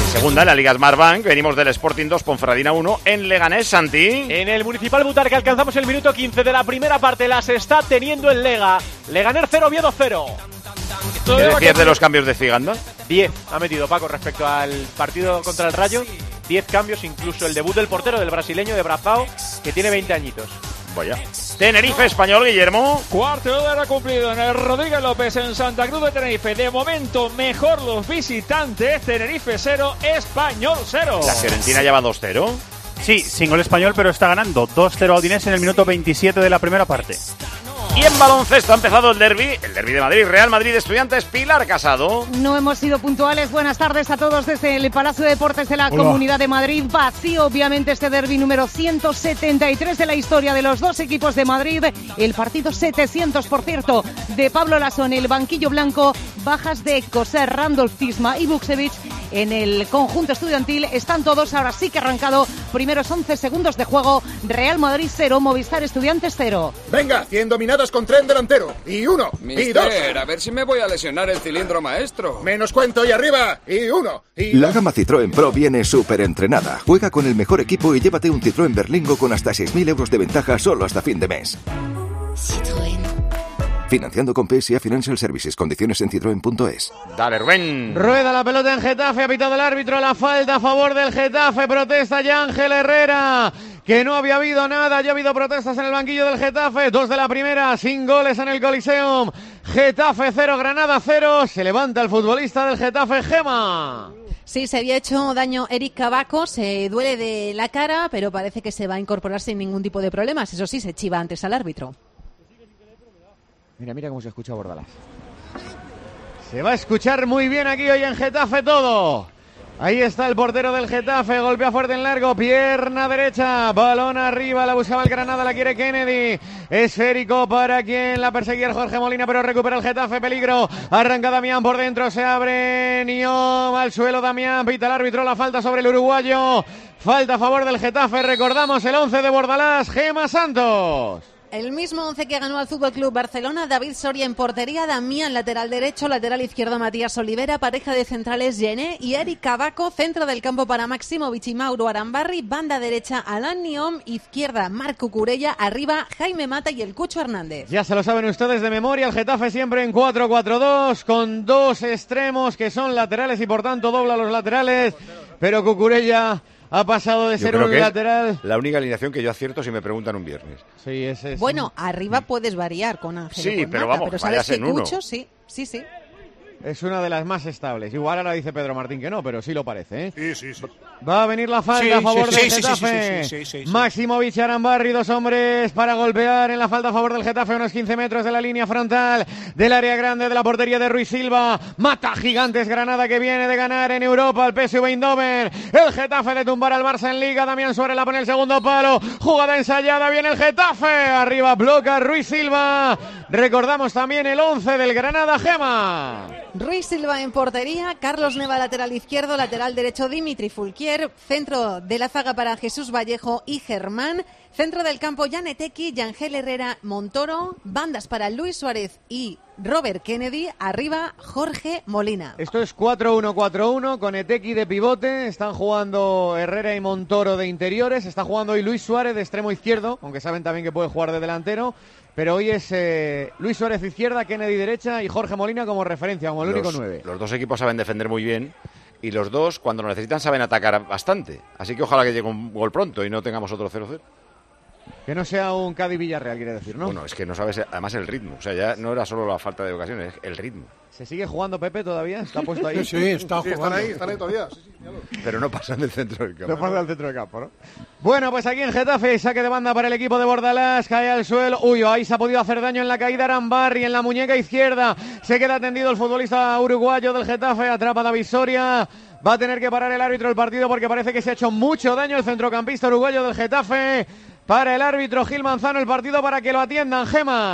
Segunda en la Liga Smartbank, venimos del Sporting 2, Ponferradina 1, en Leganés, Santi. En el Municipal Butarque alcanzamos el minuto 15 de la primera parte, las está teniendo el Lega. Leganés 0, Oviedo 0. ¿Qué decías de los cambios de Ciganda? 10 ha metido Paco respecto al partido contra el Rayo. 10 cambios, incluso el debut del portero, del brasileño de Brazao, que tiene 20 añitos. Vaya. Tenerife, Español, Guillermo. Cuarto de hora cumplido en el Rodríguez López en Santa Cruz de Tenerife. De momento mejor los visitantes. Tenerife 0, Español 0. La Fiorentina lleva 2-0. Sí, sin gol Español, pero está ganando 2-0 a Udinese en el minuto 27 de la primera parte. Y en baloncesto ha empezado el derbi de Madrid, Real Madrid Estudiantes, Pilar Casado. No hemos sido puntuales. Buenas tardes a todos desde el Palacio de Deportes de la Comunidad de Madrid. Vacío, obviamente, este derbi número 173 de la historia de los dos equipos de Madrid. El partido 700, por cierto, de Pablo Laso en el banquillo blanco. Bajas de Coser, Randolph Tisma y Buksevich en el conjunto estudiantil. Están todos, ahora sí que ha arrancado. Primeros 11 segundos de juego. Real Madrid 0, Movistar Estudiantes 0. Venga, 100 dominadas con tren delantero. Y 1, y 2. A ver si me voy a lesionar el cilindro maestro. Menos cuento y arriba. Y 1, y 2. La gama Citroën Pro viene súper entrenada. Juega con el mejor equipo y llévate un Citroën Berlingo con hasta 6.000 euros de ventaja solo hasta fin de mes. Citroën. Financiando con PSA Financial Services. Condiciones en citroen.es. Dale, Rubén. Rueda la pelota en Getafe. Ha pitado el árbitro la falta a favor del Getafe. Protesta ya Ángel Herrera. Que no había habido nada. Ya ha habido protestas en el banquillo del Getafe. 2 de la primera. Sin goles en el Coliseum. Getafe 0, Granada 0. Se levanta el futbolista del Getafe, Gema. Sí, se había hecho daño Eric Cavaco, se duele de la cara, pero parece que se va a incorporar sin ningún tipo de problemas. Eso sí, se chiva antes al árbitro. Mira cómo se escucha Bordalás. Se va a escuchar muy bien aquí hoy en Getafe todo. Ahí está el portero del Getafe, golpea fuerte en largo, pierna derecha, balón arriba, la buscaba el Granada, la quiere Kennedy, esférico para quien la perseguía Jorge Molina, pero recupera el Getafe, peligro, arranca Damián por dentro, se abre Niom al suelo, Damián, pita el árbitro, la falta sobre el uruguayo, falta a favor del Getafe, recordamos el 11 de Bordalás, Gema Santos. El mismo 11 que ganó al Fútbol Club Barcelona, David Soria en portería, Damián lateral derecho, lateral izquierdo Matías Olivera, pareja de centrales Gené y Eric Cavaco, centro del campo para Maximovic y Mauro Arambarri, banda derecha Alan Niom, izquierda Marc Cucurella, arriba Jaime Mata y el Cucho Hernández. Ya se lo saben ustedes de memoria, el Getafe siempre en 4-4-2, con dos extremos que son laterales y por tanto dobla los laterales, pero Cucurella ha pasado de ser un lateral. La única alineación que yo acierto si me preguntan un viernes. Sí, ese es. Bueno, arriba puedes variar con Ángel. Sí, con pero Mata, vamos, pero sabes que en uno. Cucho, sí. Es una de las más estables. Igual ahora dice Pedro Martín que no, pero sí lo parece, ¿eh? Sí. Va a venir la falta a favor del Getafe. Sí. Maximovic y Arambarri, dos hombres para golpear en la falta a favor del Getafe, unos 15 metros de la línea frontal del área grande de la portería de Ruiz Silva. Mata Gigantes Granada, que viene de ganar en Europa al PSV Eindhoven. El Getafe de tumbar al Barça en Liga. Damián Suárez la pone el segundo palo. Jugada ensayada, viene el Getafe. Arriba bloca Ruiz Silva. Recordamos también el 11 del Granada, Gema. Ruiz Silva en portería, Carlos Neva lateral izquierdo, lateral derecho Dimitri Fulquier, centro de la zaga para Jesús Vallejo y Germán, centro del campo Janetequi, Yangel Herrera, Montoro, bandas para Luis Suárez y Robert Kennedy, arriba Jorge Molina. Esto es 4-1-4-1 con Etequi de pivote, están jugando Herrera y Montoro de interiores, está jugando hoy Luis Suárez de extremo izquierdo, aunque saben también que puede jugar de delantero. Pero hoy es Luis Suárez izquierda, Kennedy derecha y Jorge Molina como referencia, como el único 9. Los dos equipos saben defender muy bien y los dos, cuando lo necesitan, saben atacar bastante. Así que ojalá que llegue un gol pronto y no tengamos otro 0-0. Que no sea un Cádiz-Villarreal, quiere decir, ¿no? Bueno, es que no sabes, además el ritmo. O sea, ya no era solo la falta de ocasiones, es el ritmo. ¿Se sigue jugando Pepe todavía? ¿Está puesto ahí? Sí, está jugando. Están ahí todavía. Sí, Pero no pasan del centro del campo. No pasan del centro del campo, ¿no? Bueno, pues aquí en Getafe, saque de banda para el equipo de Bordalás, cae al suelo. Uy, ahí se ha podido hacer daño en la caída Arambarri, en la muñeca izquierda. Se queda tendido el futbolista uruguayo del Getafe, atrapa a David Soria. Va a tener que parar el árbitro del partido porque parece que se ha hecho mucho daño el centrocampista uruguayo del Getafe. Para el árbitro Gil Manzano el partido para que lo atiendan, Gema.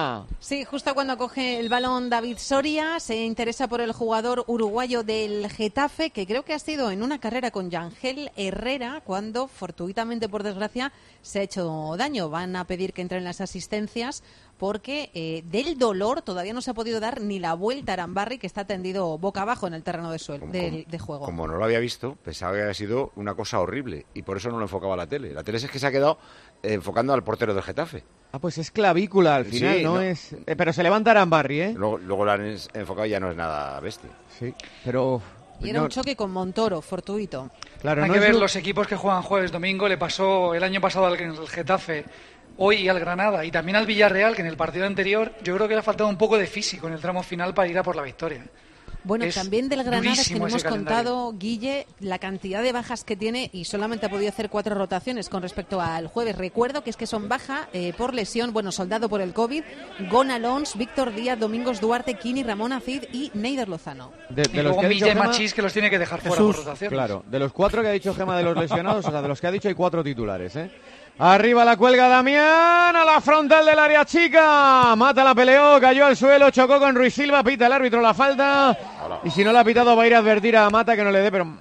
Sí, justo cuando coge el balón David Soria, se interesa por el jugador uruguayo del Getafe, que creo que ha sido en una carrera con Yangel Herrera, cuando fortuitamente, por desgracia, se ha hecho daño. Van a pedir que entren las asistencias porque del dolor todavía no se ha podido dar ni la vuelta a Arambarri, que está tendido boca abajo en el terreno de juego. Como no lo había visto, pensaba que había sido una cosa horrible y por eso no lo enfocaba la tele. La tele es que se ha quedado enfocando al portero del Getafe. Ah, pues es clavícula al final, Sí, no es... pero se levanta Arambarri, ¿eh? Luego lo han enfocado y ya no es nada bestia. Sí, pero... Y era un choque con Montoro, fortuito. Claro, hay que ver los equipos que juegan jueves, domingo. Le pasó el año pasado al Getafe, hoy al Granada y también al Villarreal, que en el partido anterior yo creo que le ha faltado un poco de físico en el tramo final para ir a por la victoria. Bueno, Es también del Granada, que no hemos calendario. contado, Guille, la cantidad de bajas que tiene y solamente ha podido hacer 4 rotaciones con respecto al jueves. Recuerdo que es que son baja por lesión, soldado por el COVID, Gon Alons, Víctor Díaz, Domingos Duarte, Kini, Ramón Acid y Neider Lozano. Y luego Milla Machís, que los tiene que dejar fuera por rotaciones. Claro, de los 4 que ha dicho Gema de los lesionados, o sea, de los que ha dicho hay 4 titulares, ¿eh? Arriba la cuelga Damián, a la frontal del área chica. Mata la peleó, cayó al suelo, chocó con Ruiz Silva, pita el árbitro la falta. Y si no la ha pitado va a ir a advertir a Mata que no le dé, pero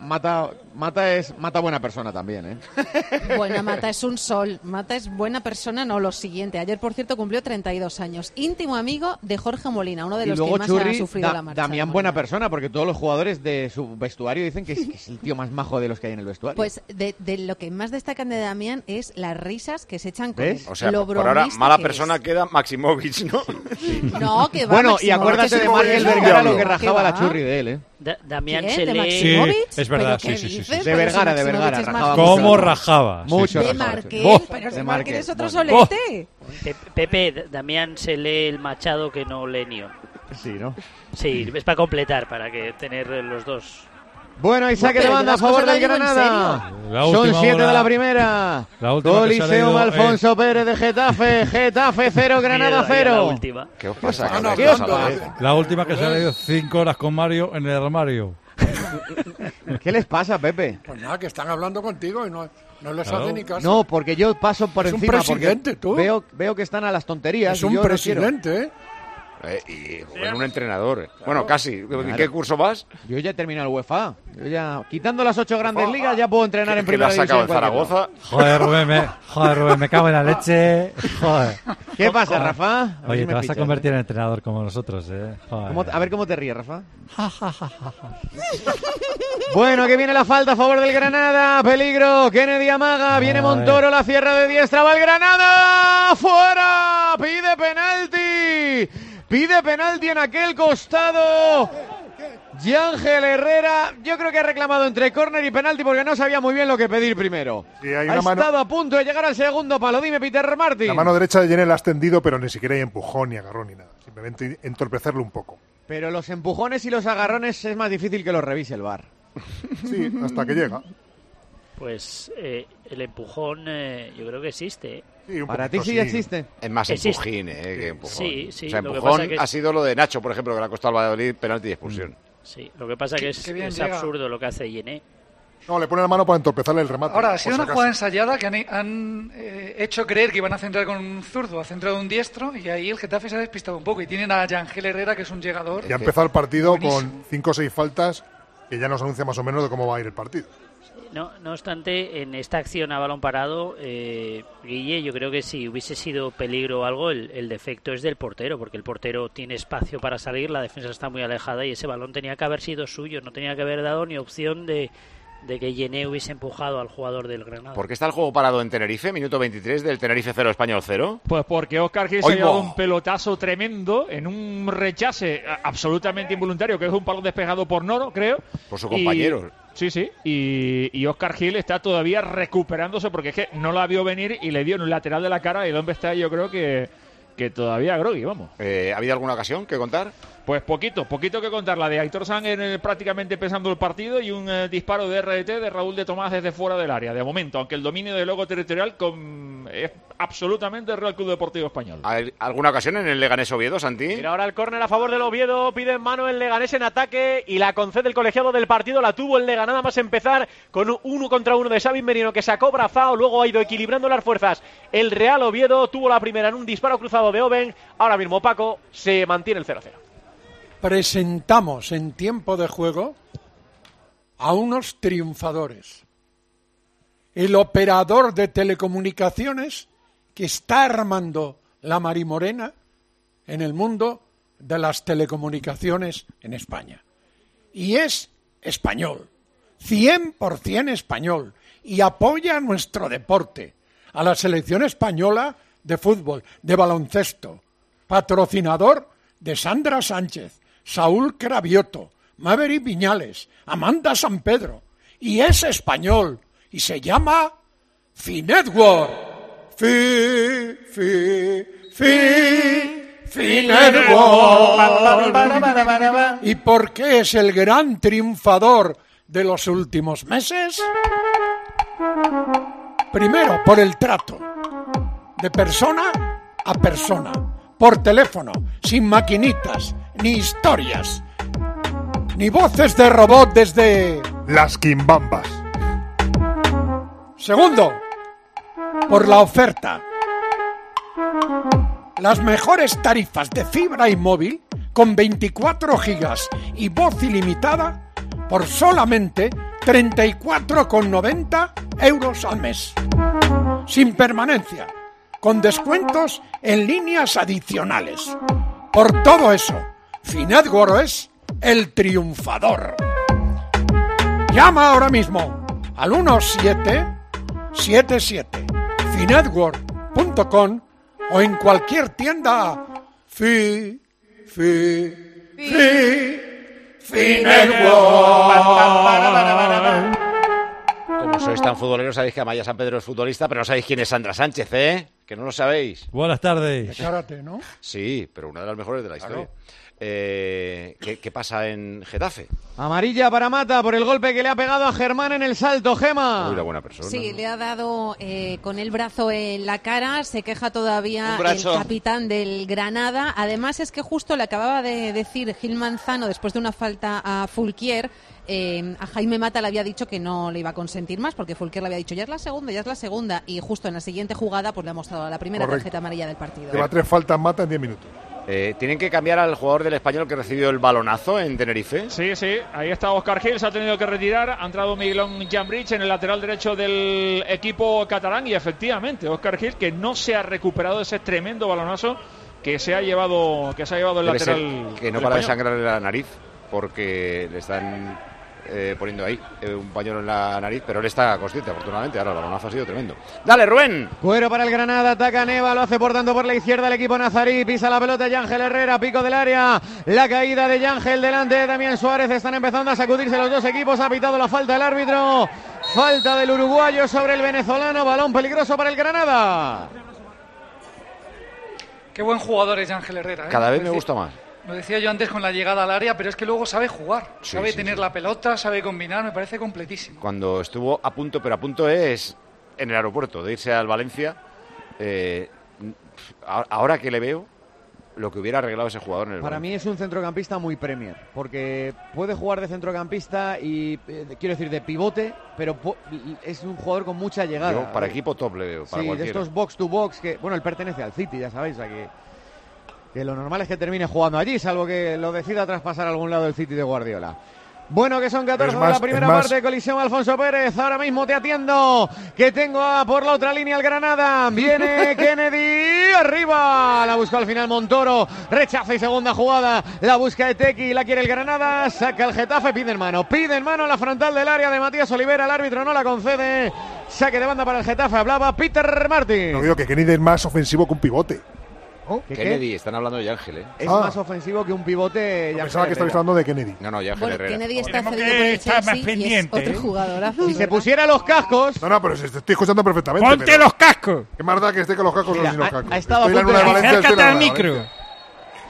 Mata es buena persona también, ¿eh? Buena, Mata es un sol. Mata es buena persona, no lo siguiente. Ayer, por cierto, cumplió 32 años. Íntimo amigo de Jorge Molina, uno de los que más ha sufrido la marcha. Damián buena persona, porque todos los jugadores de su vestuario dicen que es el tío más majo de los que hay en el vestuario. Pues de lo que más destacan de Damián es las risas que se echan con ¿ves? él. O sea, lo por ahora bromista mala que persona es. queda Maximovic, ¿no? No, que va. Bueno, y Maximovic, acuérdate de que Markel es Vergara, lo que ¿Qué rajaba la va? churri de él, ¿eh? Damián ¿Quién? se ¿De lee... Maximovic? Sí, es verdad, ¿Pero qué sí. dices? De Pero Vergara, si de Vergara. Maximovic es Rajaba más- ¿Cómo rajaba? Mucho De rajaba. Markel, pero si De Markel Markel. es otro Bueno. solete. Pepe, Damián se lee el Machado que no lee Nio. Sí, ¿no? Sí, es para completar, para que tener los dos. Bueno, y saque de Pero banda a las cosas favor las del digo en Granada. La Son última 7 hora- de la primera. La última que se ha Coliseum leído, Alfonso Pérez de Getafe. Getafe 0, Granada 0. ¿Qué os pasa? ¿Qué os pasa? La última que se ha leído 5 horas con Mario en el armario. ¿Qué les pasa, Pepe? Pues nada, que están hablando contigo y no les Claro. hace ni caso. No, porque yo paso por Es un encima. presidente, porque tú. veo que están a las tonterías. Es y un yo no quiero. presidente, ¿eh? Y bueno, un entrenador. Bueno, casi. ¿En qué curso vas? Yo ya he terminado el UEFA. Yo ya, quitando las 8 grandes ligas, ya puedo entrenar en ¿Que lo primera has sacado división. en Zaragoza? Joder, Rubén, me cago en la leche. Joder. ¿Qué pasa, Rafa? A ver Oye, si te me vas a fichas, convertir en entrenador como nosotros, ¿eh? Joder. A ver cómo te ríes, Rafa. Bueno, que viene la falta a favor del Granada. Peligro. Kennedy amaga. Viene Montoro. La cierra de diestra. Va el Granada. ¡Fuera! Pide penalti. Pide penalti en aquel costado. Yángel Herrera, yo creo que ha reclamado entre córner y penalti porque no sabía muy bien lo que pedir primero. Sí, hay ha una mano- estado a punto de llegar al segundo palo. Dime, Peter Martin. La mano derecha de Jenner la ha extendido, pero ni siquiera hay empujón ni agarrón ni nada. Simplemente entorpecerlo un poco. Pero los empujones y los agarrones es más difícil que los revise el VAR. Sí, hasta que llega. Pues el empujón yo creo que existe. Sí, un Para ti poquito, sí existe. Es más Existe. empujín, que empujón. Sí, sí, O sea, lo que empujón pasa que- ha sido lo de Nacho, por ejemplo, que le ha costado al Valladolid penalti y expulsión. Sí, lo que pasa que Qué bien es llega. absurdo lo que hace Yené. No, le pone la mano para entorpecerle el remate. Ahora, ha por sido si una acaso. jugada ensayada que han hecho creer que iban a centrar con un zurdo, ha centrado un diestro y ahí el Getafe se ha despistado un poco y tienen a Yángel Herrera, que es un llegador. Y ha empezado el partido buenísimo. con 5 o 6 faltas que ya nos anuncia más o menos de cómo va a ir el partido. No obstante, en esta acción a balón parado, Guille, yo creo que si hubiese sido peligro o algo, el defecto es del portero, porque el portero tiene espacio para salir, la defensa está muy alejada y ese balón tenía que haber sido suyo, no tenía que haber dado ni opción de que Yené hubiese empujado al jugador del Granada. ¿Por qué está el juego parado en Tenerife? Minuto 23 del Tenerife 0, Español 0. Pues porque Óscar Gil se ha ¡Ay, llevado bo! un pelotazo tremendo en un rechace absolutamente involuntario, que es un balón despejado por Noro, creo. Por su compañero. Sí, sí. Y Óscar Gil está todavía recuperándose porque es que no la vio venir y le dio en un lateral de la cara y el hombre está, yo creo que todavía groggy, vamos. ¿Ha habido alguna ocasión que contar? Pues poquito que contar. La de Aitor San prácticamente empezando el partido y un disparo de RDT de Raúl de Tomás desde fuera del área. De momento, aunque el dominio de logo territorial es absolutamente el Real Club Deportivo Español. ¿Hay alguna ocasión en el Leganés Oviedo, Santi? Mira ahora el córner a favor del Oviedo, pide en mano el Leganés en ataque y la concede el colegiado del partido, la tuvo el Lega nada más empezar con 1 contra 1 de Xavi Merino que sacó Brazao, luego ha ido equilibrando las fuerzas el Real Oviedo, tuvo la primera en un disparo cruzado de Oben, ahora mismo Paco se mantiene el 0-0. Presentamos en tiempo de juego a unos triunfadores. El operador de telecomunicaciones que está armando la marimorena en el mundo de las telecomunicaciones en España. Y es español, 100% español, y apoya nuestro deporte, a la selección española de fútbol, de baloncesto, patrocinador de Sandra Sánchez, Saúl Cravioto, Maverick Viñales, Amanda San Pedro, y es español, y se llama Finetwork. Finetwork. ¿Y por qué es el gran triunfador de los últimos meses? Primero, por el trato, de persona a persona, por teléfono, sin maquinitas, ni historias, ni voces de robot desde... Las quimbambas. Segundo, por la oferta. Las mejores tarifas de fibra y móvil con 24 gigas y voz ilimitada por solamente 34,90 euros al mes. Sin permanencia, con descuentos en líneas adicionales. Por todo eso, Finetwork es el triunfador. Llama ahora mismo al 1777 finetwork.com o en cualquier tienda Finetwork. Como sois tan futboleros, sabéis que Amaya San Pedro es futbolista, pero no sabéis quién es Sandra Sánchez, ¿eh? Que no lo sabéis. Buenas tardes. De karate, ¿no? Sí, pero una de las mejores de la historia. ¿Qué pasa en Getafe? Amarilla para Mata por el golpe que le ha pegado a Germán en el salto, Gema. Muy la buena persona. Sí, le ha dado con el brazo en la cara, se queja todavía el capitán del Granada. Además es que justo le acababa de decir Gil Manzano, después de una falta a Fulquier, a Jaime Mata le había dicho que no le iba a consentir más, porque Fulquier le había dicho ya es la segunda, y justo en la siguiente jugada pues le ha mostrado la primera tarjeta amarilla del partido. Lleva 3 faltas Mata en 10 minutos. ¿Tienen que cambiar al jugador del Español que recibió el balonazo en Tenerife? Sí, ahí está Óscar Gil, se ha tenido que retirar, ha entrado Miguelón Jambrich en el lateral derecho del equipo catalán y efectivamente Óscar Gil, que no se ha recuperado de ese tremendo balonazo que se ha llevado el Debe lateral. Que no para de sangrarle la nariz porque le están poniendo ahí un pañuelo en la nariz, pero él está consciente, afortunadamente. Ahora el balonazo ha sido tremendo. ¡Dale, Rubén! Cuero para el Granada, ataca Neva, lo hace por tanto por la izquierda el equipo nazarí, pisa la pelota Yángel Herrera, pico del área, la caída de Yángel delante de Damián Suárez, están empezando a sacudirse los dos equipos, ha pitado la falta el árbitro, falta del uruguayo sobre el venezolano, balón peligroso para el Granada. Qué buen jugador es Yángel Herrera, ¿eh? Cada vez me gusta más. Lo decía yo antes con la llegada al área, pero es que luego sabe jugar, sabe tener la pelota, sabe combinar, me parece completísimo. Cuando estuvo a punto, pero a punto es en el aeropuerto de irse al Valencia, ahora que le veo, lo que hubiera arreglado ese jugador en el Para Valencia. mí es un centrocampista muy Premier, porque puede jugar de centrocampista y, quiero decir, de pivote, pero es un jugador con mucha llegada. Yo para equipo top le veo, para sí, cualquiera. De estos box to box, que, bueno, él pertenece al City, ya sabéis, que lo normal es que termine jugando allí, salvo que lo decida traspasar a algún lado del City de Guardiola. Bueno, que son 14 de la primera parte, colisión Alfonso Pérez, ahora mismo te atiendo, que tengo por la otra línea el Granada, viene Kennedy, arriba, la buscó al final Montoro, rechaza y segunda jugada, la busca Etequi, la quiere el Granada, saca el Getafe, pide en mano la frontal del área de Matías Olivera, el árbitro no la concede, saque de banda para el Getafe, hablaba Peter Martin. No digo que Kennedy es más ofensivo que un pivote. Kennedy, están hablando de Yángel, ¿eh? Es más ofensivo que un pivote. Pensaba que estabais hablando de Kennedy. No, Yángel Bueno, Herrera. Kennedy está cedido por el Chelsea y es otro jugadorazo. Si se pusiera los cascos. No, pero estoy escuchando perfectamente. ¡Ponte los cascos! Qué más da que esté con los cascos o sin los cascos. Ha estado Estoy en la Nueva Valencia, acércate al micro.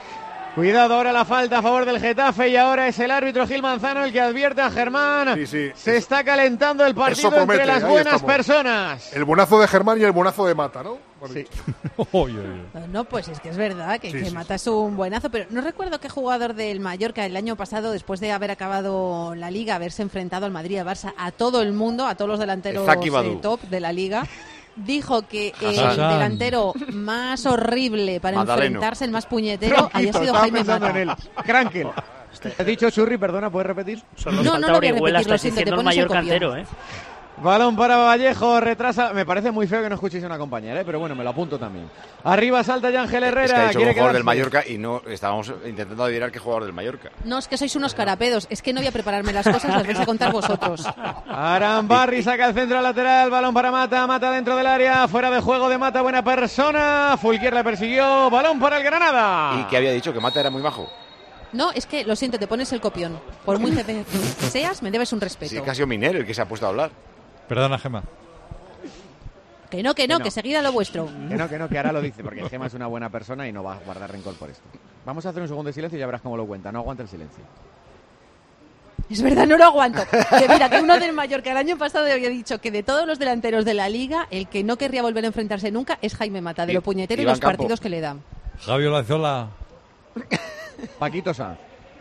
Cuidado, ahora la falta a favor del Getafe y ahora es el árbitro Gil Manzano el que advierte a Germán. Se está calentando el partido entre las buenas personas. El bonazo de Germán y el bonazo de Mata, ¿no? Sí. No, pues es que es verdad que Mata es un buenazo, pero no recuerdo qué jugador del Mallorca el año pasado, después de haber acabado la Liga, haberse enfrentado al Madrid, al Barça, a todo el mundo, a todos los delanteros top de la Liga, dijo que el delantero más horrible para enfrentarse, el más puñetero, había sido Jaime Mata. Crankel. ¿Has dicho Churri? Perdona, ¿puedes repetir? No lo voy a repetir, lo siento, te pones el copión. Balón para Vallejo, retrasa. Me parece muy feo que no escuchéis a una compañera, pero bueno, me lo apunto también. Arriba salta Ángel Herrera. Es que ha dicho un jugador del Mallorca y no estábamos intentando adivinar qué jugador del Mallorca. No, es que sois unos carapedos. Es que no voy a prepararme las cosas, las vais a contar vosotros. Arambarri saca el centro lateral, balón para Mata, Mata dentro del área, fuera de juego de Mata, buena persona. Fulquier la persiguió, balón para el Granada. ¿Y qué había dicho? ¿Que Mata era muy bajo? No, es que, lo siento, te pones el copión. Por muy que seas, me debes un respeto. Sí, casi un minero el que se ha puesto a hablar. Perdona, Gemma. Que no, que seguida lo vuestro. Que ahora lo dice, porque Gemma es una buena persona y no va a guardar rencor por esto. Vamos a hacer un segundo de silencio y ya verás cómo lo cuenta. No aguanta el silencio. Es verdad, no lo aguanto. Que mira, que uno del Mallorca el año pasado había dicho que de todos los delanteros de la Liga, el que no querría volver a enfrentarse nunca es Jaime Mata, de lo puñetero y los partidos que le dan. Javi Olazola. Paquito Sanz.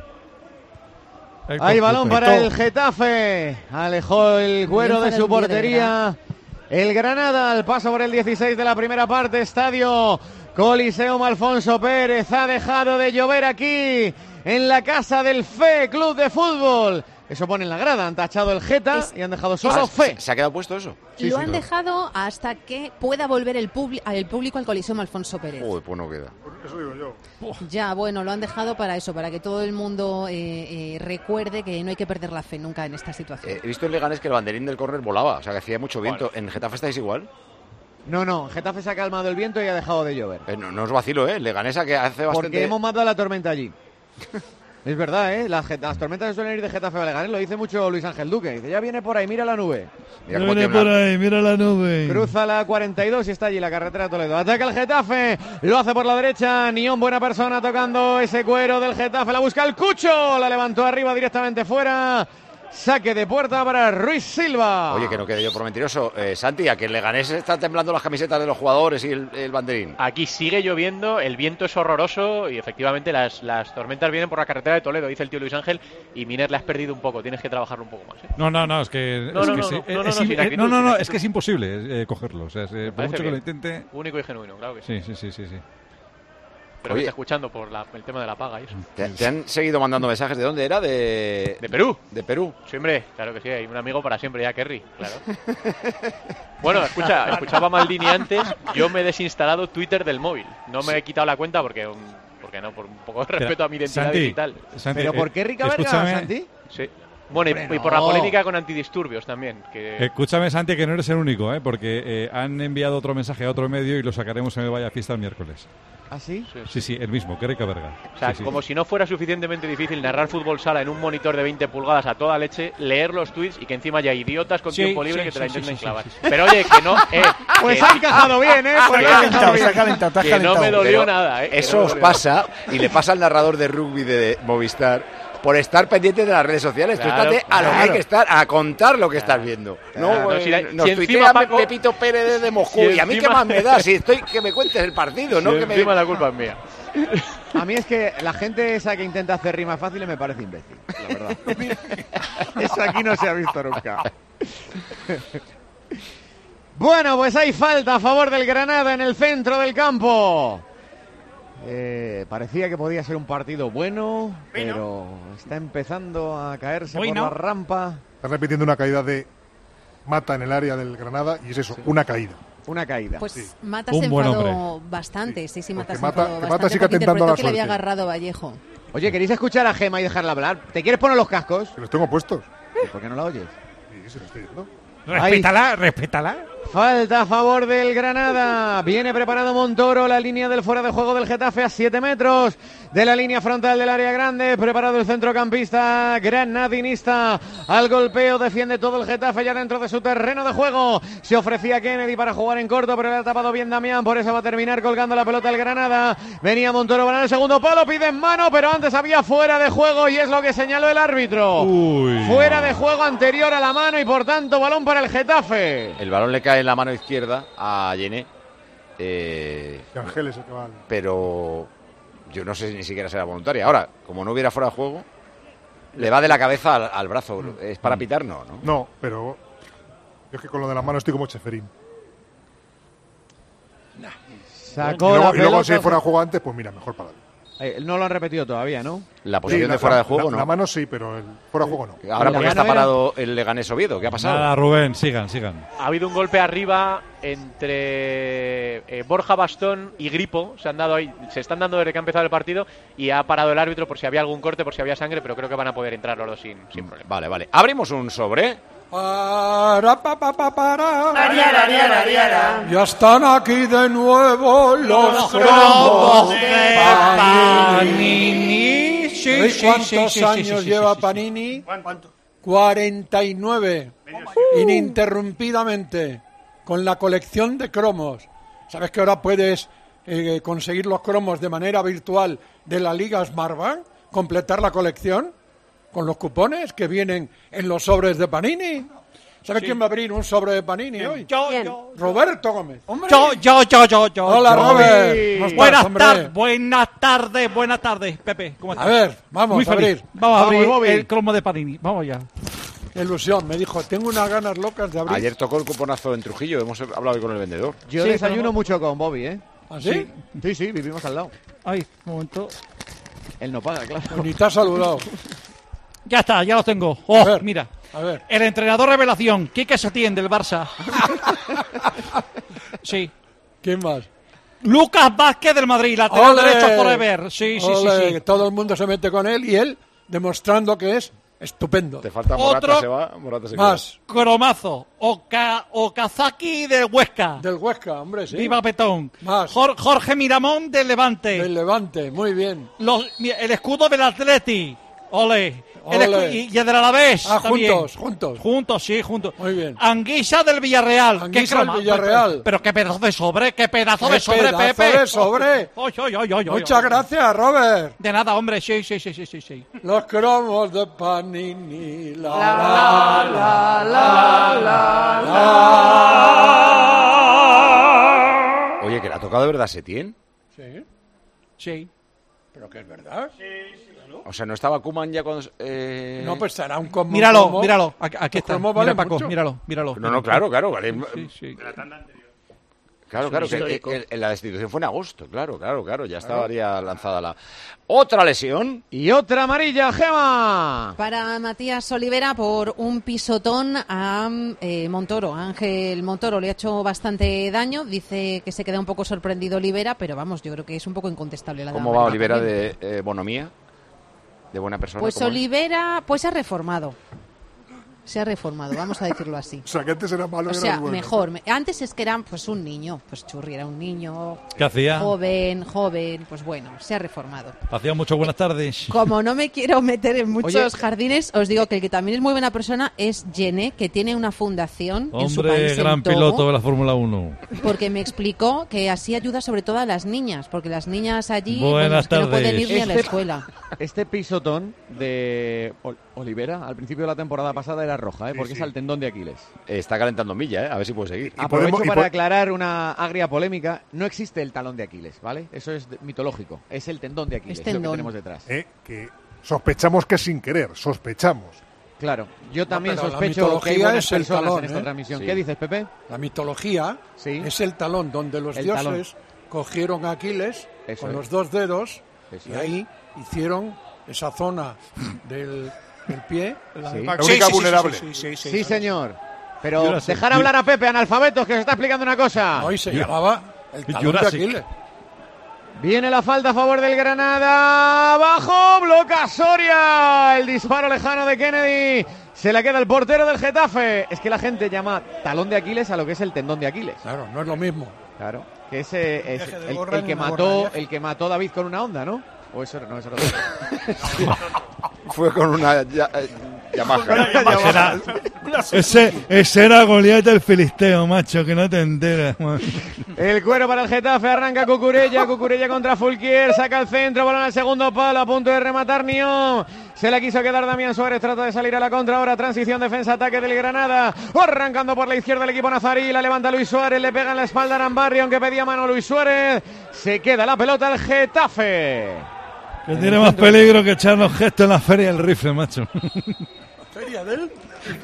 Hay balón para el Getafe. Alejó el cuero de su portería. El Granada al paso por el 16 de la primera parte. Estadio Coliseum Alfonso Pérez. Ha dejado de llover aquí en la casa del FE Club de Fútbol. Eso pone en la grada. Han tachado el Geta y han dejado solo FE. ¿Se ha quedado puesto eso? Lo han dejado hasta que pueda volver el público al Coliseum Alfonso Pérez. Uy, pues no queda. Eso digo yo. Ya, bueno, lo han dejado para eso, para que todo el mundo recuerde que no hay que perder la fe nunca en esta situación. He visto en Leganés que el banderín del córner volaba, o sea que hacía mucho viento. Bueno. ¿En Getafe estáis igual? No, Getafe se ha calmado el viento y ha dejado de llover. No os vacilo, Leganesa que hace bastante... Porque hemos matado la tormenta allí. Es verdad, las tormentas se suelen ir de Getafe a Leganés, lo dice mucho Luis Ángel Duque. Dice, ya viene por ahí, mira la nube. Mira la nube. Cruza la 42 y está allí la carretera de Toledo. Ataca el Getafe, lo hace por la derecha. Nión, buena persona, tocando ese cuero del Getafe. La busca el Cucho, la levantó arriba directamente fuera. Saque de puerta para Ruiz Silva. Oye, que no quede yo por mentiroso. Santi, a que en Leganés están temblando las camisetas de los jugadores y el banderín. Aquí sigue lloviendo, el viento es horroroso y efectivamente las tormentas vienen por la carretera de Toledo, dice el tío Luis Ángel, y Miner la has perdido un poco, tienes que trabajarlo un poco más. No, es que... Es que es imposible cogerlo. O sea, por mucho que lo intente... Único y genuino, claro que sí. Sí. Pero me está escuchando por el tema de la paga y eso. ¿Te han seguido mandando mensajes? ¿De dónde era? ¿De Perú? ¿De Perú? Sí, hombre, claro que sí. Hay un amigo para siempre, ya Kerry, claro. Bueno, escuchaba Maldini antes. Yo me he desinstalado Twitter del móvil. No me he quitado la cuenta porque no, por un poco de respeto a mi identidad digital. Santi, ¿pero por qué Rica Verga, Santi? Sí. Bueno, y por la polémica con antidisturbios también. Escúchame, Santi, que no eres el único, porque han enviado otro mensaje a otro medio y lo sacaremos en el Vaya Fiesta el miércoles. ¿Ah, sí? Sí, el mismo, que Rica Verga. O sea, como si no fuera suficientemente difícil narrar fútbol sala en un monitor de 20 pulgadas a toda leche, leer los tweets y que encima haya idiotas con tiempo libre que te la intenten clavar. Pero oye, que no... pues ha encajado bien, Pues ha calentado. Que no me dolió nada, Eso os pasa y le pasa al narrador de rugby de Movistar por estar pendiente de las redes sociales. Claro, tú estate a lo que hay que estar, a contar lo que estás viendo. Nos tuitea Pepito Pérez de Moscú y a mí qué más me da si estoy que me cuentes el partido, ¿no? Que encima la culpa es mía. A mí es que la gente esa que intenta hacer rimas fáciles me parece imbécil, la verdad. Eso aquí no se ha visto nunca. Bueno, pues hay falta a favor del Granada en el centro del campo. Parecía que podía ser un partido bueno, pero está empezando a caerse por la rampa. Está repitiendo una caída de Mata en el área del Granada y es eso, una caída. Una caída. Pues Mata se enfadó bastante. Sí, Mata se enfadó bastante. Mata sigue tentando la suerte. Que le había agarrado Vallejo. Oye, ¿queréis escuchar a Gema y dejarla hablar? ¿Te quieres poner los cascos? Que los tengo puestos. ¿Y por qué no la oyes? Sí, se lo estoy diciendo. Respétala. Falta a favor del Granada. Viene preparado Montoro, la línea del fuera de juego del Getafe a 7 metros de la línea frontal del área grande. Preparado el centrocampista granadinista al golpeo. Defiende todo el Getafe ya dentro de su terreno de juego. Se ofrecía Kennedy para jugar en corto, pero le ha tapado bien Damián. Por eso va a terminar colgando la pelota el Granada. Venía Montoro para el segundo palo. Pide en mano, pero antes había fuera de juego y es lo que señaló el árbitro. Fuera de juego anterior a la mano y por tanto balón para el Getafe. El balón le cae en la mano izquierda a Yené. Ángeles el que va. Pero yo no sé si ni siquiera será voluntaria. Ahora, como no hubiera fuera de juego, le va de la cabeza al brazo. ¿Es para pitar? No. No, pero yo es que con lo de las manos estoy como Cheferín. Sacó y luego si fuera de juego antes, pues mira, mejor para él. No lo han repetido todavía, ¿no? La posición de fuera de juego, ¿no? La mano sí, pero el fuera de juego no. Ahora, ¿por qué está parado el Leganés Oviedo? ¿Qué ha pasado? Nada, Rubén, sigan. Ha habido un golpe arriba entre Borja Bastón y Gripo. Se están dando desde que ha empezado el partido y ha parado el árbitro por si había algún corte, por si había sangre, pero creo que van a poder entrar los dos sin problema. Vale. Abrimos un sobre. Ya están aquí de nuevo los cromos de Panini. ¿Cuántos años lleva Panini? ¿Cuánto? 49. Ininterrumpidamente. Con la colección de cromos. ¿Sabes que ahora puedes conseguir los cromos de manera virtual de la Liga Smartbank? Completar la colección con los cupones que vienen en los sobres de Panini. ¿Sabes quién va a abrir un sobre de Panini hoy? Yo. Roberto Gómez. Yo. Hola, Robert. Buenas tardes, Pepe. ¿Cómo estás? A ver, vamos a abrir. Vamos a abrir el cromo de Panini. Vamos ya. Qué ilusión, me dijo, tengo unas ganas locas de abrir. Ayer tocó el cuponazo en Trujillo, hemos hablado hoy con el vendedor. Yo desayuno mucho con Bobby, ¿eh? ¿Ah, sí? Sí, vivimos al lado. Ay, un momento. Él no paga, claro. Pues ni te ha saludado. Ya está, ya lo tengo. Mira. A ver. El entrenador revelación, Quique Setién del Barça. Sí. ¿Quién más? Lucas Vázquez del Madrid, lateral derecho forever. Sí. Todo el mundo se mete con él y él demostrando que es estupendo. Te falta Morata, se va. Morata se más. Queda. Cromazo. Okazaki del Huesca. Del Huesca, hombre, sí. Viva Petón. Más. Jorge Miramón del Levante. Del Levante, muy bien. El escudo del Atleti. Ole. Y el del Alavés. Juntos. Juntos. Muy bien. Anguisa del Villarreal. Anguisa del Villarreal. Pero qué pedazo de sobre, Pepe. Muchas gracias, Robert. De nada, hombre, sí. Los cromos de Panini. Oye, ¿que le ha tocado de verdad Setién? Sí. ¿Pero que es verdad? Sí. O sea, ¿no estaba Koeman ya cuando...? No, pues será un cromo. Míralo. Aquí está. Mira, Paco, mucho. míralo. No, claro. Vale. Sí. De la tanda anterior. Claro, que la destitución fue en agosto. Claro. Ya estaría lanzada la... Otra lesión. Y otra amarilla, Gema. Para Matías Olivera por un pisotón a Montoro. Ángel Montoro le ha hecho bastante daño. Dice que se queda un poco sorprendido Olivera, pero vamos, yo creo que es un poco incontestable la ¿Cómo va Olivera de bonomía? ¿De buena persona? Pues Olivera se ha reformado. Vamos a decirlo así. O sea, que antes era malo. O sea, mejor. Antes es que era pues un niño, pues Churri era un niño. ¿Qué hacía? Joven, pues bueno, se ha reformado. Hacía mucho buenas tardes. Como no me quiero meter en muchos jardines, os digo que el que también es muy buena persona es Yené, que tiene una fundación en su país, Hombre, gran piloto de la Fórmula 1. Porque me explicó que así ayuda sobre todo a las niñas, porque las niñas allí buenas que no pueden ir ni a la escuela. Este pisotón de Olivera al principio de la temporada pasada era roja, porque es al tendón de Aquiles. Está calentando milla, a ver si puede seguir. Aprovecho para aclarar una agria polémica. No existe el talón de Aquiles, ¿vale? Eso es mitológico. Es el tendón de Aquiles, lo que tenemos detrás. Que sospechamos que es sin querer, sospechamos. Claro, yo también sospecho que hay buenas personas en esta transmisión. Sí. ¿Qué dices, Pepe? La mitología es el talón, donde los dioses cogieron a Aquiles con los dos dedos y ahí hicieron esa zona del pie, la única vulnerable. Sí, señor. Pero dejar hablar a Pepe, analfabetos, que se está explicando una cosa. Hoy se llamaba el talón de Aquiles. Viene la falta a favor del Granada. Abajo, bloca Soria. El disparo lejano de Kennedy. Se la queda el portero del Getafe. Es que la gente llama talón de Aquiles a lo que es el tendón de Aquiles. Claro, no es lo mismo. Claro, que ese es el que mató David con una Honda, ¿no? O eso no, eso no. Fue con una Yamaha. Ese era Goliat el filisteo, macho, que no te enteras. El cuero para el Getafe, arranca Cucurella contra Fulquier, saca el centro, balón al segundo palo, a punto de rematar Nión. Se la quiso quedar Damián Suárez, trata de salir a la contra ahora, transición, defensa, ataque del Granada. Arrancando por la izquierda el equipo nazarí, la levanta Luis Suárez, le pega en la espalda a Arambarri, aunque pedía mano Luis Suárez. Se queda la pelota el Getafe. Que tiene más peligro que echar los gestos en la feria del rifle, macho. ¿Feria del?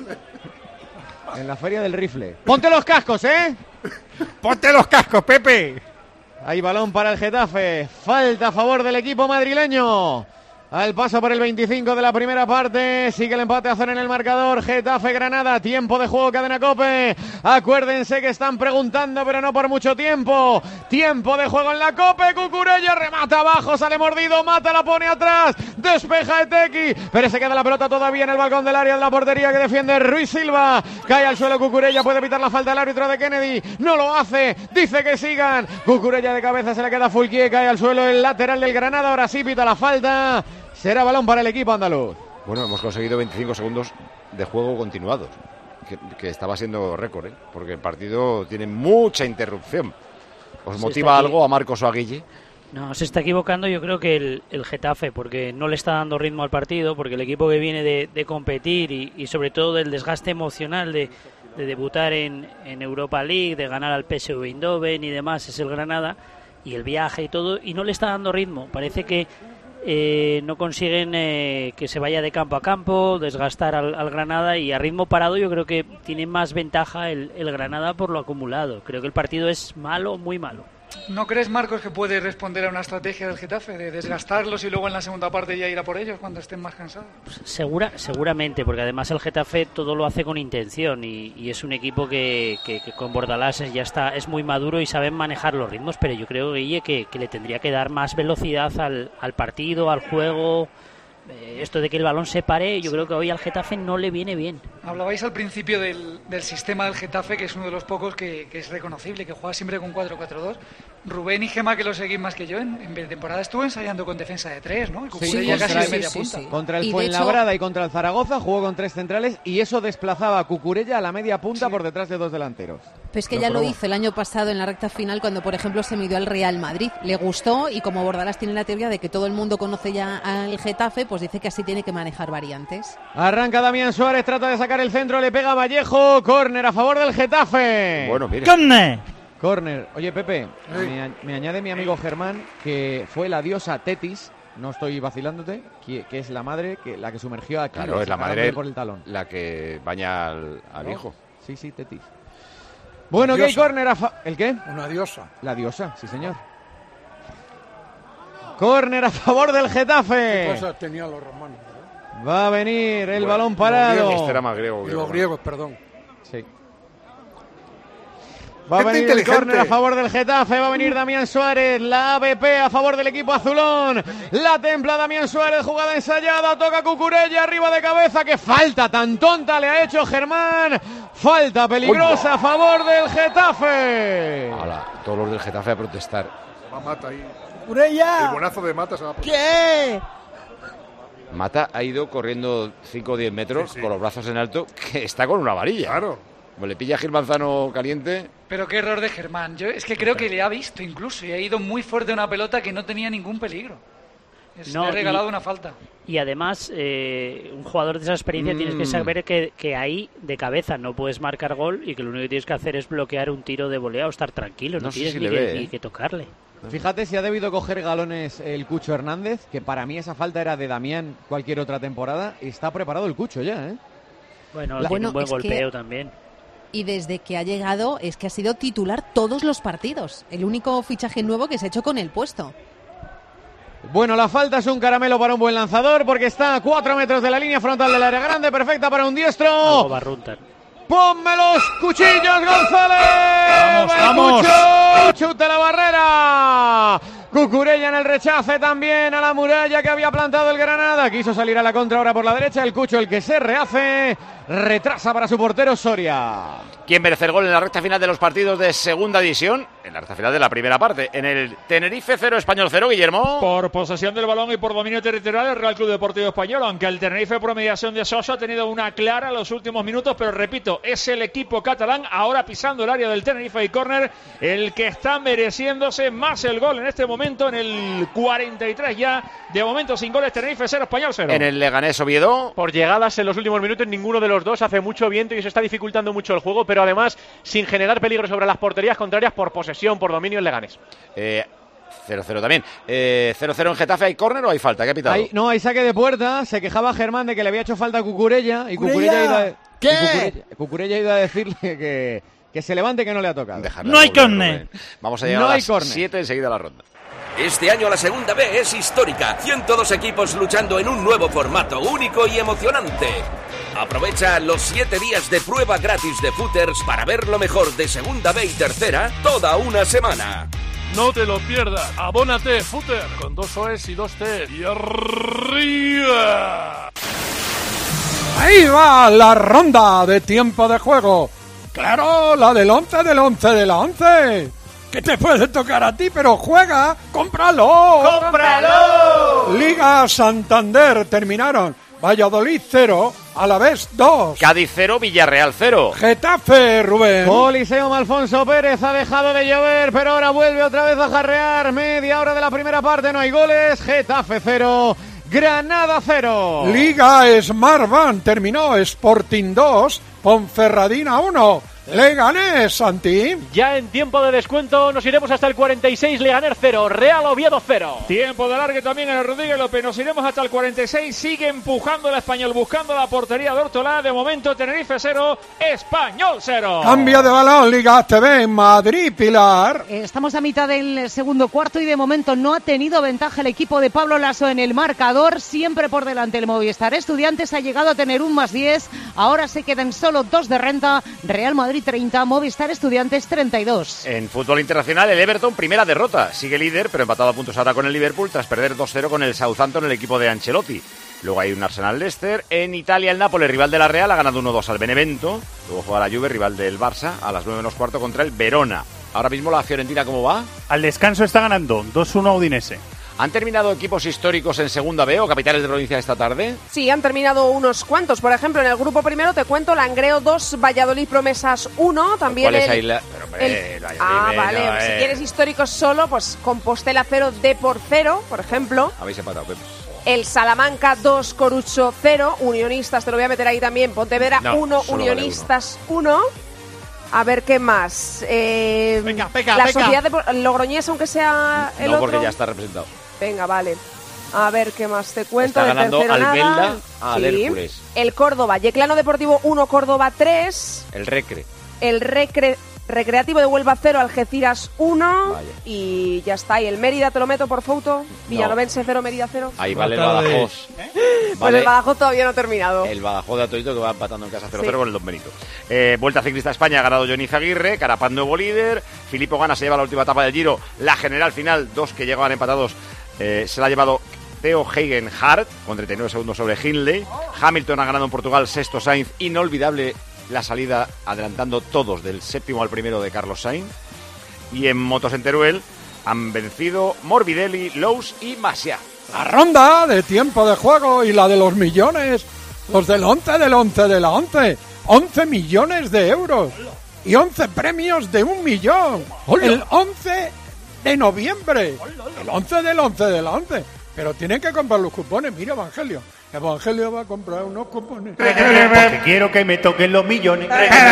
En la feria del rifle. Ponte los cascos, ¿eh? Ponte los cascos, Pepe. Hay balón para el Getafe. Falta a favor del equipo madrileño. Al paso por el 25 de la primera parte, sigue el empate a 0 en el marcador. Getafe-Granada, tiempo de juego, Cadena COPE. Acuérdense que están preguntando, pero no por mucho tiempo. Tiempo de juego en la COPE. Cucurella remata abajo, sale mordido, Mata, la pone atrás, despeja Etequi, pero se queda la pelota todavía en el balcón del área de la portería que defiende Ruiz Silva. Cae al suelo Cucurella, puede evitar la falta del árbitro de Kennedy. No lo hace, dice que sigan. Cucurella de cabeza, se le queda Fulquier, cae al suelo el lateral del Granada. Ahora sí pita la falta. Será balón para el equipo andaluz. Bueno, hemos conseguido 25 segundos de juego continuados, que estaba siendo récord, ¿eh? Porque el partido tiene mucha interrupción. ¿Os motiva algo a Marcos o a Guille? No, se está equivocando yo creo que el Getafe, porque no le está dando ritmo al partido, porque el equipo que viene de competir y sobre todo del desgaste emocional de debutar en Europa League, de ganar al PSV Eindhoven y demás, es el Granada, y el viaje y todo, y no le está dando ritmo. Parece que no consiguen que se vaya de campo a campo, desgastar al Granada, y a ritmo parado yo creo que tiene más ventaja el Granada por lo acumulado. Creo que el partido es malo, muy malo. ¿No crees, Marcos, que puede responder a una estrategia del Getafe de desgastarlos y luego en la segunda parte ya ir a por ellos cuando estén más cansados? Seguramente, porque además el Getafe todo lo hace con intención y es un equipo que con Bordalás ya está, es muy maduro y saben manejar los ritmos, pero yo creo, Guille, que le tendría que dar más velocidad al partido, al juego. Esto de que el balón se pare, yo creo que hoy al Getafe no le viene bien. Hablabais al principio del sistema del Getafe, que es uno de los pocos que es reconocible, que juega siempre con 4-4-2. Rubén y Gemma, que lo seguís más que yo, en temporada estuvo ensayando con defensa de 3, ¿no? Sí, casi de media punta. Contra el Fuenlabrada y contra el Zaragoza jugó con 3 centrales y eso desplazaba a Cucurella a la media punta por detrás de 2 delanteros. Pues es que ya lo hizo el año pasado en la recta final cuando, por ejemplo, se midió al Real Madrid. Le gustó y como Bordalás tiene la teoría de que todo el mundo conoce ya al Getafe, pues dice que así tiene que manejar variantes. Arranca Damián Suárez, trata de sacar el centro, le pega a Vallejo, córner a favor del Getafe. Bueno, mira. Córner. Oye, Pepe, me añade mi amigo Germán que fue la diosa Tetis, no estoy vacilándote, que es la madre, la que sumergió a Aquiles. Claro, es la madre por el talón. La que baña al hijo. Sí, Tetis. Bueno, que hay córner ¿El qué? Una diosa. La diosa, sí señor. Córner a favor del Getafe. ¿Qué cosas tenían los romanos, ¿verdad? Va a venir el balón parado. Este era más griego. Y los griegos, perdón. Sí. Va a venir el córner a favor del Getafe, va a venir Damián Suárez, la ABP a favor del equipo azulón, la templa Damián Suárez, jugada ensayada, toca Cucurella, arriba de cabeza, que falta tan tonta le ha hecho Germán, falta peligrosa a favor del Getafe. Hola, todos los del Getafe a protestar. Se va Mata ahí. ¡Cucurella! El bonazo de Mata se va a ¿Qué? Mata ha ido corriendo 5 o 10 metros con los brazos en alto, que está con una varilla. Claro. Como le pilla a Gil Manzano caliente. Pero qué error de Germán. Yo es que creo que le ha visto incluso y ha ido muy fuerte a una pelota que no tenía ningún peligro. Le ha regalado una falta. Y además, un jugador de esa experiencia tienes que saber que ahí de cabeza no puedes marcar gol y que lo único que tienes que hacer es bloquear un tiro de volea o estar tranquilo. No tienes ni que tocarle. Fíjate si ha debido coger galones el Cucho Hernández, que para mí esa falta era de Damián cualquier otra temporada. Está preparado el Cucho ya, ¿eh? Bueno, tiene un buen golpeo también. Y desde que ha llegado es que ha sido titular todos los partidos. El único fichaje nuevo que se ha hecho con el puesto. Bueno, la falta es un caramelo para un buen lanzador porque está a 4 metros de la línea frontal del área grande, perfecta para un diestro. Algo Barruntar. ¡Ponme los cuchillos, González! ¡Vamos! ¡Chuta la barrera! Cucurella en el rechace también a la muralla que había plantado el Granada. Quiso salir a la contra ahora por la derecha. El Cucho, el que se rehace, retrasa para su portero Soria. ¿Quién merece el gol en la recta final de los partidos de segunda división? En la recta final de la primera parte. En el Tenerife 0, Español 0, Guillermo. Por posesión del balón y por dominio territorial, el Real Club Deportivo Español, aunque el Tenerife por mediación de Soso ha tenido una clara en los últimos minutos, pero repito, es el equipo catalán ahora pisando el área del Tenerife y córner el que está mereciéndose más el gol en este momento, en el 43 ya, de momento sin goles, Tenerife 0, Español 0. En el Leganés Oviedo. Por llegadas en los últimos minutos, ninguno de los dos hace mucho viento y se está dificultando mucho el juego, pero además sin generar peligro sobre las porterías contrarias por posesión, por dominio en Leganés. 0-0 también. 0-0 en Getafe. ¿Hay córner o hay falta? ¿Qué ha pitado? Hay saque de puerta. Se quejaba Germán de que le había hecho falta a Cucurella. Y Cucurella ha ido a decirle que se levante, que no le ha tocado. No hay córner. Vamos a llegar a las 7 enseguida a la ronda. Este año la segunda B es histórica. 102 equipos luchando en un nuevo formato único y emocionante. Aprovecha los 7 días de prueba gratis de Footers para ver lo mejor de segunda B y tercera toda una semana. No te lo pierdas. Abónate, Footer, con 2 O's y 2 T. Y arriba. Ahí va la ronda de tiempo de juego. Claro, la del 11 del 11 de la 11. Que te puede tocar a ti, pero juega. ¡Cómpralo! ¡Cómpralo! Liga Santander terminaron. Valladolid 0, Alavés 2. Cádiz 0, Villarreal 0. Getafe, Rubén. Coliseum Alfonso Pérez, ha dejado de llover, pero ahora vuelve otra vez a jarrear. Media hora de la primera parte, no hay goles. Getafe 0, Granada 0. Liga Smartbank terminó. Sporting 2, Ponferradina 1. Leganés, Santi. Ya en tiempo de descuento nos iremos hasta el 46, Leganés 0, Real Oviedo 0. Tiempo de alargue también en el Rodríguez López, nos iremos hasta el 46, sigue empujando el Español, buscando la portería de Ortolá, de momento Tenerife 0, Español 0. Cambio de balón, Liga ACB, Madrid, Pilar. Estamos a mitad del segundo cuarto y de momento no ha tenido ventaja el equipo de Pablo Laso en el marcador, siempre por delante el Movistar Estudiantes, ha llegado a tener un +10, ahora se quedan solo 2 de renta, Real Madrid 30, Movistar Estudiantes 32. En fútbol internacional, el Everton, primera derrota. Sigue líder, pero empatado a puntos ahora con el Liverpool tras perder 2-0 con el Southampton, el equipo de Ancelotti. Luego hay un Arsenal-Leicester. En Italia, el Nápoles, rival de la Real, ha ganado 1-2 al Benevento. Luego juega la Juve, rival del Barça, a las 9:15 contra el Verona. Ahora mismo la Fiorentina, ¿cómo va? Al descanso está ganando, 2-1 a Udinese. ¿Han terminado equipos históricos en Segunda B o capitales de provincia esta tarde? Sí, han terminado unos cuantos. Por ejemplo, en el grupo primero te cuento Langreo 2, Valladolid Promesas 1. También ¿cuál es ahí la...? Vale. Si quieres históricos solo, pues Compostela 0, Depor 0, por ejemplo. Habéis empatado, Pepe. El Salamanca 2, Corucho 0. Unionistas, te lo voy a meter ahí también. Pontevedra 1, Unionistas 1. A ver qué más. La Sociedad de Logroñés, aunque sea el otro. No, porque ya está representado. Venga, vale. A ver qué más te cuento. Está ganando Albelda al sí. Hércules. El Córdoba, Yeclano Deportivo 1, Córdoba 3. El Recre. El Recreativo de Huelva 0, Algeciras 1. Vaya. Y ya está. Y el Mérida, te lo meto por foto. Villanovense 0, Mérida 0. Ahí vale el Badajoz. Pues el Badajoz todavía no ha terminado. El Badajoz de Atorito, que va empatando en casa 0-0 con el Don Benito. Vuelta Ciclista a España, ha ganado Johnny Zaguirre. Carapaz nuevo líder. Filippo Ganna se lleva la última etapa del Giro. La general final, 2 que llegaban empatados. Se la ha llevado Theo Gegenhardt con 39 segundos sobre Hindley. Hamilton ha ganado en Portugal, sexto Sainz. Inolvidable la salida, adelantando todos del séptimo al primero de Carlos Sainz. Y en motos en Teruel han vencido Morbidelli, Lowe's y Masia. La ronda de tiempo de juego y la de los millones. Los del 11 del 11 de la 11. 11 millones de euros. Y 11 premios de 1 millón. El 11 de noviembre. El 11 del 11 de la 11. Pero tienen que comprar los cupones. Mira, Evangelio. Evangelio va a comprar unos cupones. Porque quiero que me toquen los millones.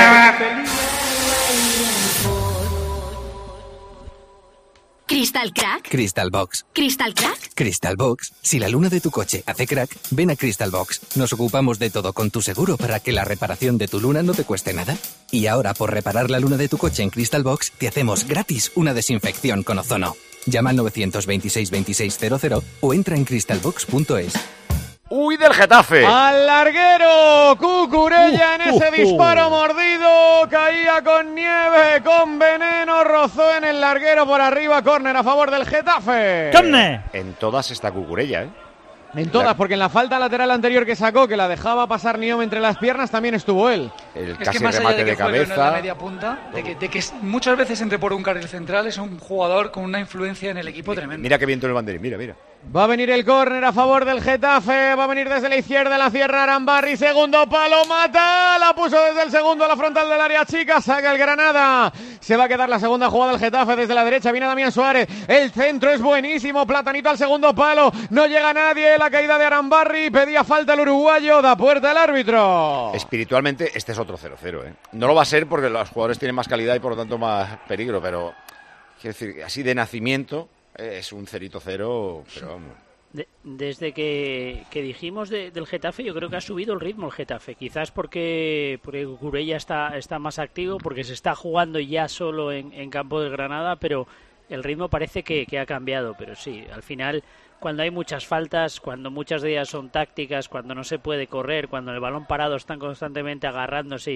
¿Crystal Crack? Crystal Box. ¿Crystal Crack? Crystal Box. Si la luna de tu coche hace crack, ven a Crystal Box. Nos ocupamos de todo con tu seguro para que la reparación de tu luna no te cueste nada. Y ahora, por reparar la luna de tu coche en Crystal Box, te hacemos gratis una desinfección con ozono. Llama al 926 2600 o entra en crystalbox.es. ¡Uy, del Getafe! Al larguero, Cucurella en ese disparo mordido, caía con nieve, con veneno, rozó en el larguero por arriba, córner a favor del Getafe. ¡Córner! En todas está Cucurella, ¿eh? En todas, porque en la falta lateral anterior que sacó, que la dejaba pasar Niom entre las piernas, también estuvo él. Es que más allá de que juegue en la media punta, de que muchas veces entre por un carril central, es un jugador con una influencia en el equipo tremenda. Mira qué viento en el banderín, mira. Va a venir el córner a favor del Getafe, va a venir desde la izquierda, la cierra Arambarri, segundo palo, mata, la puso desde el segundo a la frontal del área chica, saca el Granada, se va a quedar la segunda jugada del Getafe desde la derecha, viene Damián Suárez, el centro es buenísimo, Platanito al segundo palo, no llega nadie, la caída de Arambarri, pedía falta el uruguayo, da puerta el árbitro. Espiritualmente este es otro 0-0, ¿eh? No lo va a ser porque los jugadores tienen más calidad y por lo tanto más peligro, pero quiero decir, así de nacimiento es un 0-0, pero vamos. Desde que dijimos del Getafe, yo creo que ha subido el ritmo el Getafe. Quizás porque Cucurella está más activo, porque se está jugando ya solo en campo del Granada, pero el ritmo parece que ha cambiado. Pero sí, al final, cuando hay muchas faltas, cuando muchas de ellas son tácticas, cuando no se puede correr, cuando en el balón parado están constantemente agarrándose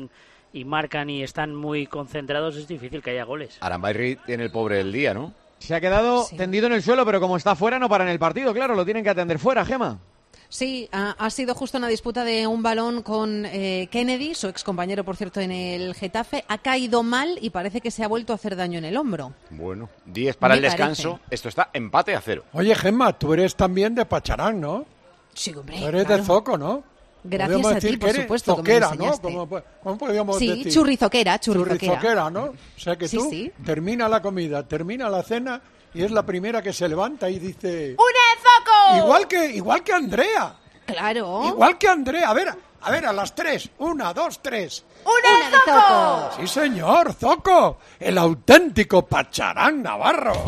y marcan y están muy concentrados, es difícil que haya goles. Arambarri tiene el pobre del día, ¿no? Se ha quedado tendido en el suelo, pero como está fuera no para en el partido, claro, lo tienen que atender fuera, Gema. Sí, ha sido justo una disputa de un balón con Kennedy, su excompañero, por cierto, en el Getafe. Ha caído mal y parece que se ha vuelto a hacer daño en el hombro. Bueno, 10 para el descanso. Esto está empate a 0. Oye, Gemma, tú eres también de Pacharán, ¿no? Sí, hombre, tú eres de Zoco, ¿no? Gracias a ti, por supuesto, zoquera, que me enseñaste. ¿no? ¿Cómo podríamos decir? Sí, churrizoquera. Churrizoquera, ¿no? O sea que tú termina la comida, termina la cena y es la primera que se levanta y dice... ¡Una de Zoco! Igual que Andrea. Claro. Igual que Andrea. A ver, a las 3. 1, 2, 3. ¡Una de Zoco! Sí, señor, Zoco. El auténtico Pacharán navarro.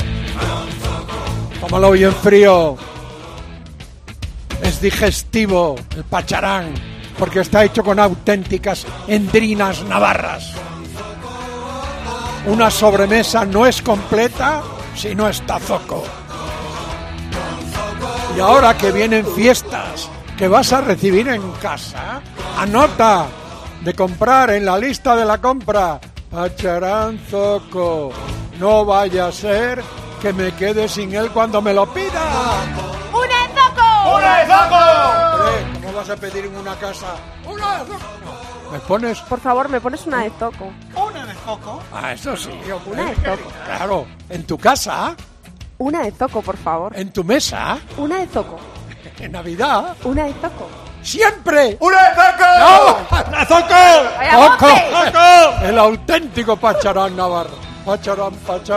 Tómalo bien frío. Es digestivo el Pacharán, porque está hecho con auténticas endrinas navarras. Una sobremesa no es completa si no está Zoco. Y ahora que vienen fiestas que vas a recibir en casa, anota de comprar en la lista de la compra Pacharán Zoco. No vaya a ser que me quede sin él cuando me lo pida. ¡Una de Zoco! ¡Una de Zoco! ¿Cómo vas a pedir en una casa? ¡Una de Zoco! ¿Me pones? Por favor, me pones una de Zoco. ¿Una de Zoco? Ah, eso sí. Una de Zoco. Claro. ¿En tu casa? Una de Zoco, por favor. ¿En tu mesa? Una de Zoco. ¿En Navidad? Una de Zoco. ¡Siempre! ¡Una de Zoco! ¡No! ¡La Zoco! ¡Zoco! El auténtico Pacharán navarro. Pacharán.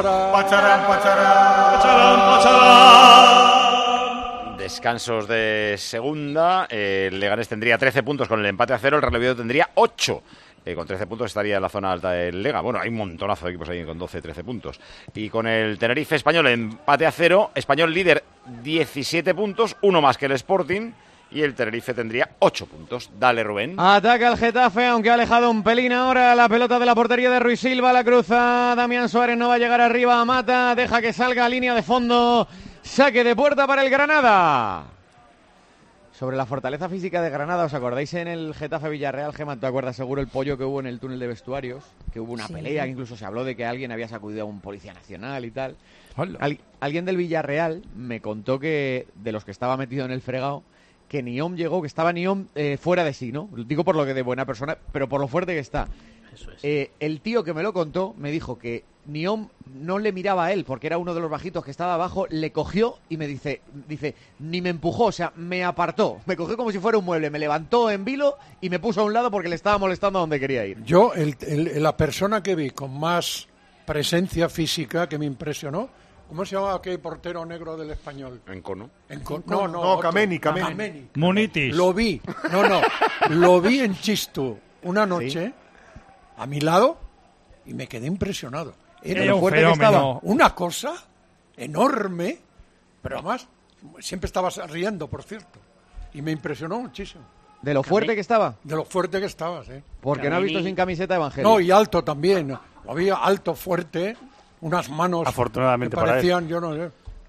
Descansos de segunda. El Leganés tendría 13 puntos con el empate a 0. El Real Oviedo tendría 8. Con 13 puntos estaría en la zona alta del Lega. Bueno, hay un montonazo de equipos ahí con 12-13 puntos. Y con el Tenerife Español empate a 0. Español líder 17 puntos, uno más que el Sporting. Y el Tenerife tendría 8 puntos. Dale, Rubén. Ataca el Getafe, aunque ha alejado un pelín ahora la pelota de la portería de Ruiz Silva. La cruza Damián Suárez, no va a llegar arriba. Mata, deja que salga a línea de fondo. Saque de puerta para el Granada. Sobre la fortaleza física de Granada, ¿os acordáis en el Getafe Villarreal, Gemma? ¿Te acuerdas seguro el pollo que hubo en el túnel de vestuarios? Que hubo una pelea, que incluso se habló de que alguien había sacudido a un policía nacional y tal. Alguien del Villarreal me contó que, de los que estaba metido en el fregado, que Niom llegó, que estaba Niom fuera de sí, ¿no? Digo por lo que de buena persona, pero por lo fuerte que está. Eso es. El tío que me lo contó me dijo que Niom no le miraba a él porque era uno de los bajitos que estaba abajo, le cogió y me dice, ni me empujó, o sea, me apartó, me cogió como si fuera un mueble, me levantó en vilo y me puso a un lado porque le estaba molestando a donde quería ir. Yo, la persona que vi con más presencia física que me impresionó, ¿cómo se llamaba aquel portero negro del Español? Encono. No, Kameni. Munitis. Lo vi, lo vi en Chistu una noche, ¿sí?, a mi lado, y me quedé impresionado. Era lo fuerte que estaba. Una cosa enorme, pero además siempre estaba riendo, por cierto, y me impresionó muchísimo. ¿De lo fuerte que estaba? De lo fuerte que estaba, sí. Porque no ha visto sin camiseta Evangelio. No, y alto también. Había alto, fuerte, unas manos afortunadamente que parecían, yo no sé.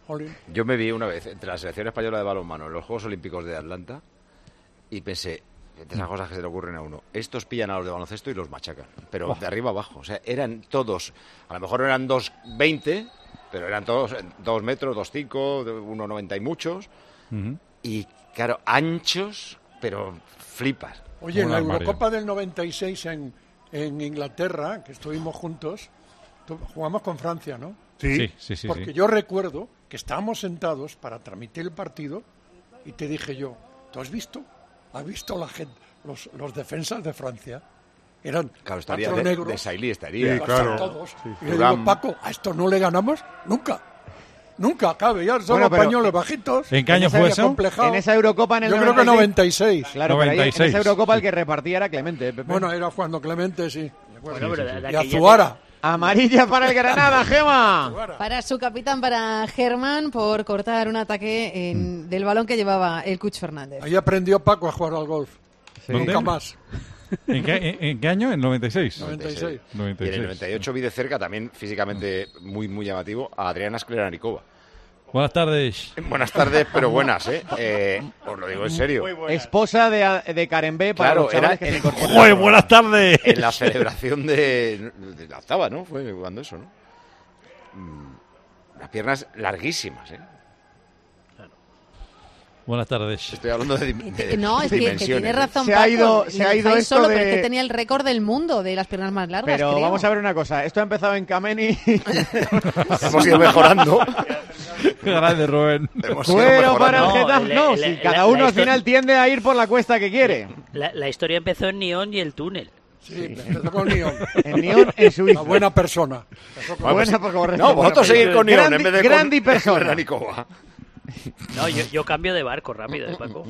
Jolín. Yo me vi una vez entre la selección española de balonmano en los Juegos Olímpicos de Atlanta y pensé, de esas cosas que se le ocurren a uno, estos pillan a los de baloncesto y los machacan, pero de arriba abajo. O sea, eran todos, a lo mejor eran 2,20, pero eran todos 2 metros, 2,5, 1,90 y muchos. Y claro, anchos, pero flipas. Oye, en la Eurocopa del 96 en Inglaterra, que estuvimos juntos, jugamos con Francia, ¿no? Sí. Porque yo recuerdo que estábamos sentados para transmitir el partido y te dije yo, ¿tú has visto? ¿Has visto la gente, los defensas de Francia? Eran claro, estaría cuatro negros. De Sailly estaría. Sí, claro. Todos. Sí. Y le digo, Paco, ¿a esto no le ganamos? Nunca. Nunca, cabe, ya son españoles bajitos. ¿En qué año fue eso? En esa Eurocopa en el 96. Yo creo que 96. Claro, 96. Pero ahí, en esa Eurocopa el que repartía era Clemente. Pepe. Bueno, era cuando Clemente, sí. Bueno, y Azuara. Amarilla para el Granada, Gema. Para su capitán, para Germán, por cortar un ataque del balón que llevaba el Cuch Fernández. Ahí aprendió Paco a jugar al golf. Sí. Nunca más. ¿En qué año? ¿En 96? 96. Y en el 98 vi de cerca, también físicamente muy, muy llamativo, a Adriana Sklenáríková. Buenas tardes. Buenas tardes, pero buenas, ¿eh? Os lo digo en serio. Esposa de Karen B. Para claro, los chavales que se incorporan. ¡Joder, buenas tardes! En la celebración de la octava, ¿no? Fue cuando eso, ¿no? Las piernas larguísimas, ¿eh? Buenas tardes. Estoy hablando de no, es que tiene razón. Se ha ido esto solo, de... pero es que tenía el récord del mundo de las piernas más largas. Pero creo. vamos a ver una cosa. Esto ha empezado en Kameni. Hemos ido mejorando. Qué grande, Rubén. Fuero para el Getafe. No, si cada uno al final tiende a ir por la cuesta que quiere. La historia empezó en Nyon y el túnel. Sí, empezó con Nyon. En Nyon, en Suiza. Una buena persona. No, vosotros seguir con Nyon en vez de Grandi persona. No, yo cambio de barco rápido, Paco.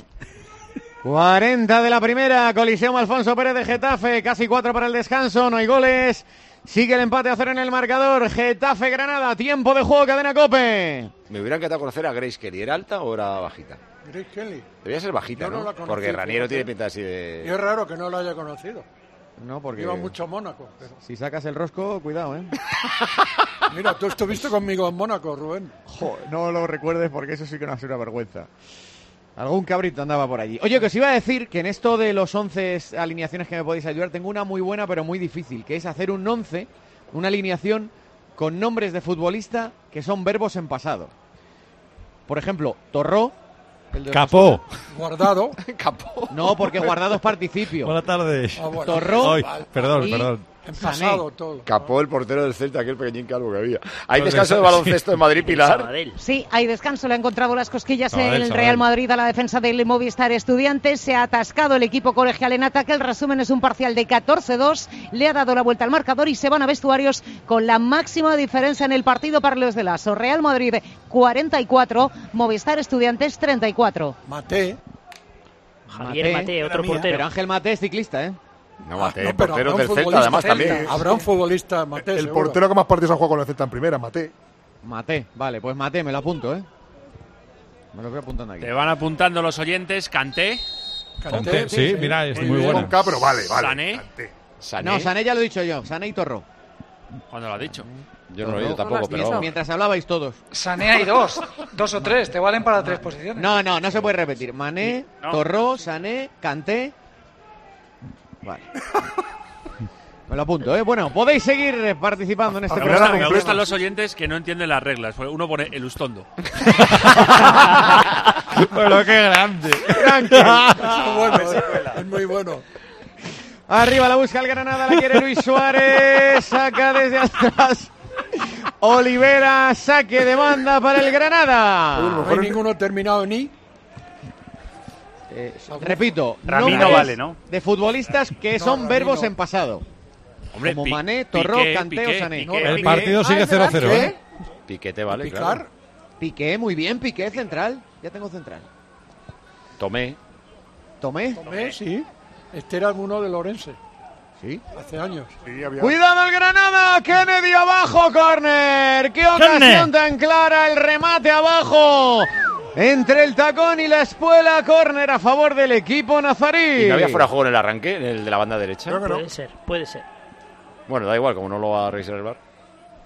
40 de la primera, Coliseum Alfonso Pérez de Getafe, casi 4 para el descanso, no hay goles. Sigue el empate a 0 en el marcador. Getafe-Granada, tiempo de juego, cadena COPE. Me hubiera encantado conocer a Grace Kelly. ¿Era alta o era bajita? Grace Kelly. Debía ser bajita, ¿no? Porque Raniero tiene pinta así de... Y es raro que no lo haya conocido. No, porque... Iba mucho a Mónaco. Pero... Si sacas el rosco, cuidado, ¿eh? Mira, tú estuviste conmigo en Mónaco, Rubén. Joder, no lo recuerdes porque eso sí que no es una vergüenza. Algún cabrito andaba por allí. Oye, que os iba a decir que en esto de los 11 alineaciones que me podéis ayudar, tengo una muy buena pero muy difícil, que es hacer un 11, una alineación con nombres de futbolista que son verbos en pasado. Por ejemplo, Torró. Capó. Guardado. Capó. No, porque Guardado es participio. Buenas tardes. Bueno. Torró. Ay, perdón. En pasado todo. Capó el portero del Celta, aquel pequeñín calvo que había. ¿Hay descanso de baloncesto en Madrid, Pilar? Sí, hay descanso. Le ha encontrado las cosquillas en el Real Madrid a la defensa del Movistar Estudiantes. Se ha atascado el equipo colegial en ataque. El resumen es un parcial de 14-2. Le ha dado la vuelta al marcador y se van a vestuarios con la máxima diferencia en el partido para los de Lasso. Real Madrid 44, Movistar Estudiantes 34. Javier Mate, otro portero. Pero Ángel Mate es ciclista, ¿eh? No, Mate, portero del Celta, además también. Habrá un futbolista, Mate. El seguro. portero que más partidos ha jugado con el Celta en primera, Mate. Mate, vale, pues Mate, me lo apunto, ¿eh? Me lo voy apuntando aquí. Te van apuntando los oyentes. Kanté. Kanté, sí, mira, es muy bueno. Con K, pero vale. Sané. No, Sané ya lo he dicho yo, Sané y Torró. ¿Cuándo lo ha dicho? Yo no lo he oído tampoco, pero... Mientras hablabais todos. Sané hay dos o tres, te valen para 3 posiciones. No se puede repetir. Mané, Torró, Sané, Kanté. Vale. Me lo apunto, ¿eh? Bueno, podéis seguir participando en este programa. Me gustan los oyentes que no entienden las reglas. Uno pone el Ustondo. Pero qué grande. Es muy bueno. Arriba la busca el Granada, la quiere Luis Suárez. Saca desde atrás. Olivera, saque de banda para el Granada. No hay ninguno terminado en I. Repito, Ramiro vale, ¿no? De futbolistas que son Ramiro. verbos en pasado. Hombre, como Mané, Torró, Kanté o Sané. El partido sigue 0-0, ¿eh? Piquete, vale, Picar. claro. Piqué, muy bien, Piqué, central. Ya tengo central. Tomé. Tomé, sí. Este era uno de Lorense. Sí. Hace años. Sí, había... ¡Cuidado el Granada! ¡Kennedy abajo, córner! ¡Qué ocasión tan clara! El remate abajo. Entre el tacón y la espuela, córner a favor del equipo nazarí. ¿Y no había fuera de juego en el arranque, en el de la banda derecha? Puede ser. Bueno, da igual, como no lo va a revisar el VAR.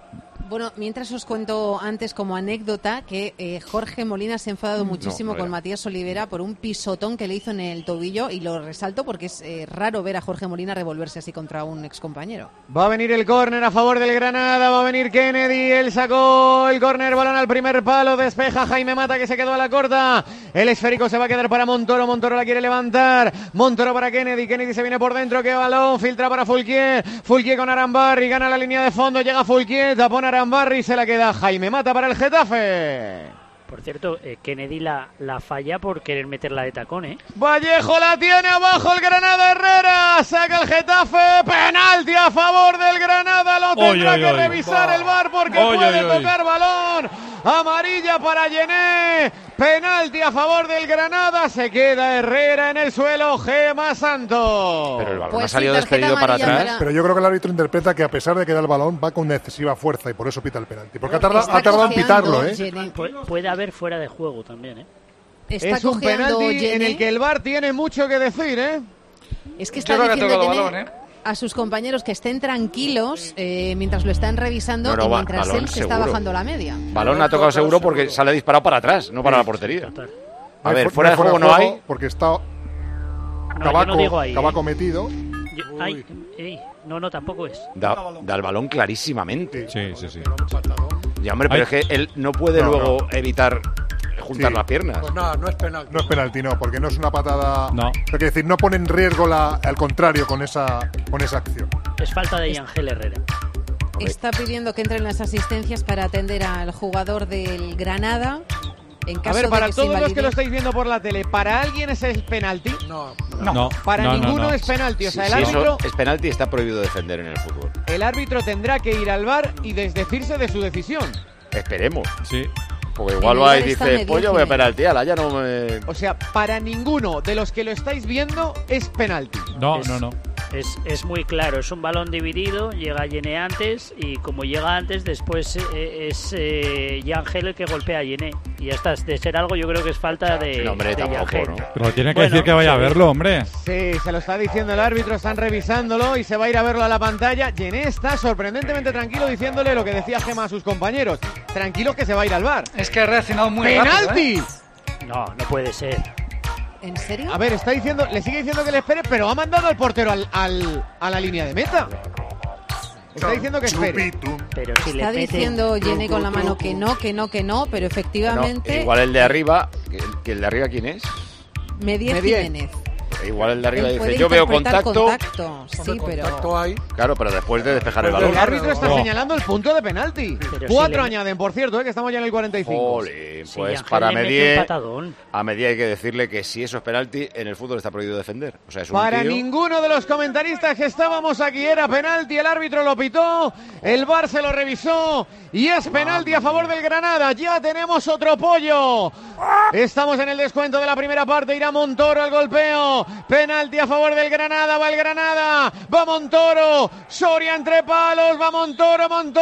Bueno, mientras os cuento antes como anécdota que Jorge Molina se ha enfadado muchísimo con Matías Olivera por un pisotón que le hizo en el tobillo, y lo resalto porque es raro ver a Jorge Molina revolverse así contra un excompañero. Va a venir el córner a favor del Granada, va a venir Kennedy, él sacó el córner, balón al primer palo, despeja Jaime Mata que se quedó a la corta, el esférico se va a quedar para Montoro, Montoro la quiere levantar, Montoro para Kennedy, Kennedy se viene por dentro, que balón, filtra para Fulquier, Fulquier con Arambarri, gana la línea de fondo, llega Fulquier, tapón Arambarri, se la queda Jaime Mata para el Getafe. Por cierto, Kennedy la falla por querer meterla de tacón, ¿eh? Vallejo la tiene abajo el Granada, Herrera, saca el Getafe, penalti a favor del Granada, lo tendrá que revisar el VAR porque puede tocar balón, amarilla para Yené, penalti a favor del Granada, se queda Herrera en el suelo, Gema Santos. Pero el balón ha salido despedido para atrás. Pero yo creo que el árbitro interpreta que a pesar de que da el balón va con una excesiva fuerza y por eso pita el penalti, porque ha tardado en pitarlo, ¿eh? Puede haber fuera de juego también, ¿eh? Es un penalti en el que el VAR tiene mucho que decir, ¿eh? Es que está diciendo a sus compañeros que estén tranquilos mientras lo están revisando y mientras él se está bajando la media. Balón ha tocado seguro porque sale disparado para atrás, no para la portería. A ver, fuera de juego no hay. Porque está Cabaco metido. No, tampoco es. Da el balón clarísimamente. Sí. Ya, hombre, pero es que él no puede luego evitar juntar las piernas. Pues nada, no es penalti. No es penalti, no, porque no es una patada. No. Es decir, no pone en riesgo al contrario con esa acción. Es falta de Ángel Herrera. Está pidiendo que entren las asistencias para atender al jugador del Granada. En caso a ver, para de todos los que lo estáis viendo por la tele, ¿para alguien es el penalti? No. Para ninguno es penalti. O sea, el árbitro. Eso es penalti, está prohibido defender en el fútbol. El árbitro tendrá que ir al VAR y desdecirse de su decisión. Esperemos. Sí. Porque igual va y dice, pues yo voy a penaltiar, ya no me. O sea, para ninguno de los que lo estáis viendo es penalti. No. Es muy claro, es un balón dividido, llega Yené antes y como llega antes, después es Yangel el que golpea a Yené. Y ya está, de ser algo yo creo que es falta de Yangel. ¿No? Pero tiene que decir que vaya a verlo, hombre. Sí, se lo está diciendo el árbitro, están revisándolo y se va a ir a verlo a la pantalla. Yené está sorprendentemente tranquilo diciéndole lo que decía Gema a sus compañeros. Tranquilos que se va a ir al VAR. Es que ha reaccionado muy ¡penalti! rápido, No puede ser. ¿En serio? A ver, le sigue diciendo que le espere, pero ha mandado al portero a la línea de meta. Está diciendo que espere. Pero si está diciendo Yené con la mano que no, pero efectivamente. Bueno, igual el de arriba, que el de arriba, ¿quién es? Medier Jiménez. Igual el de arriba Él dice, yo veo contacto. Sí, pero Claro, pero después de despejar el balón. El árbitro está señalando el punto de penalti. 4 añaden, por cierto, que estamos ya en el 45. Jolín, pues para Medier, a Medier hay que decirle que si eso es penalti, en el fútbol está prohibido defender. O sea, es un para tío. Ninguno de los comentaristas que estábamos aquí era penalti, el árbitro lo pitó, el VAR se lo revisó y es penalti a favor del Granada. Ya tenemos otro pollo. Estamos en el descuento de la primera parte, irá Montoro al golpeo. Penalti a favor del Granada, va el Granada, va Montoro, Soria entre palos, va Montoro, gol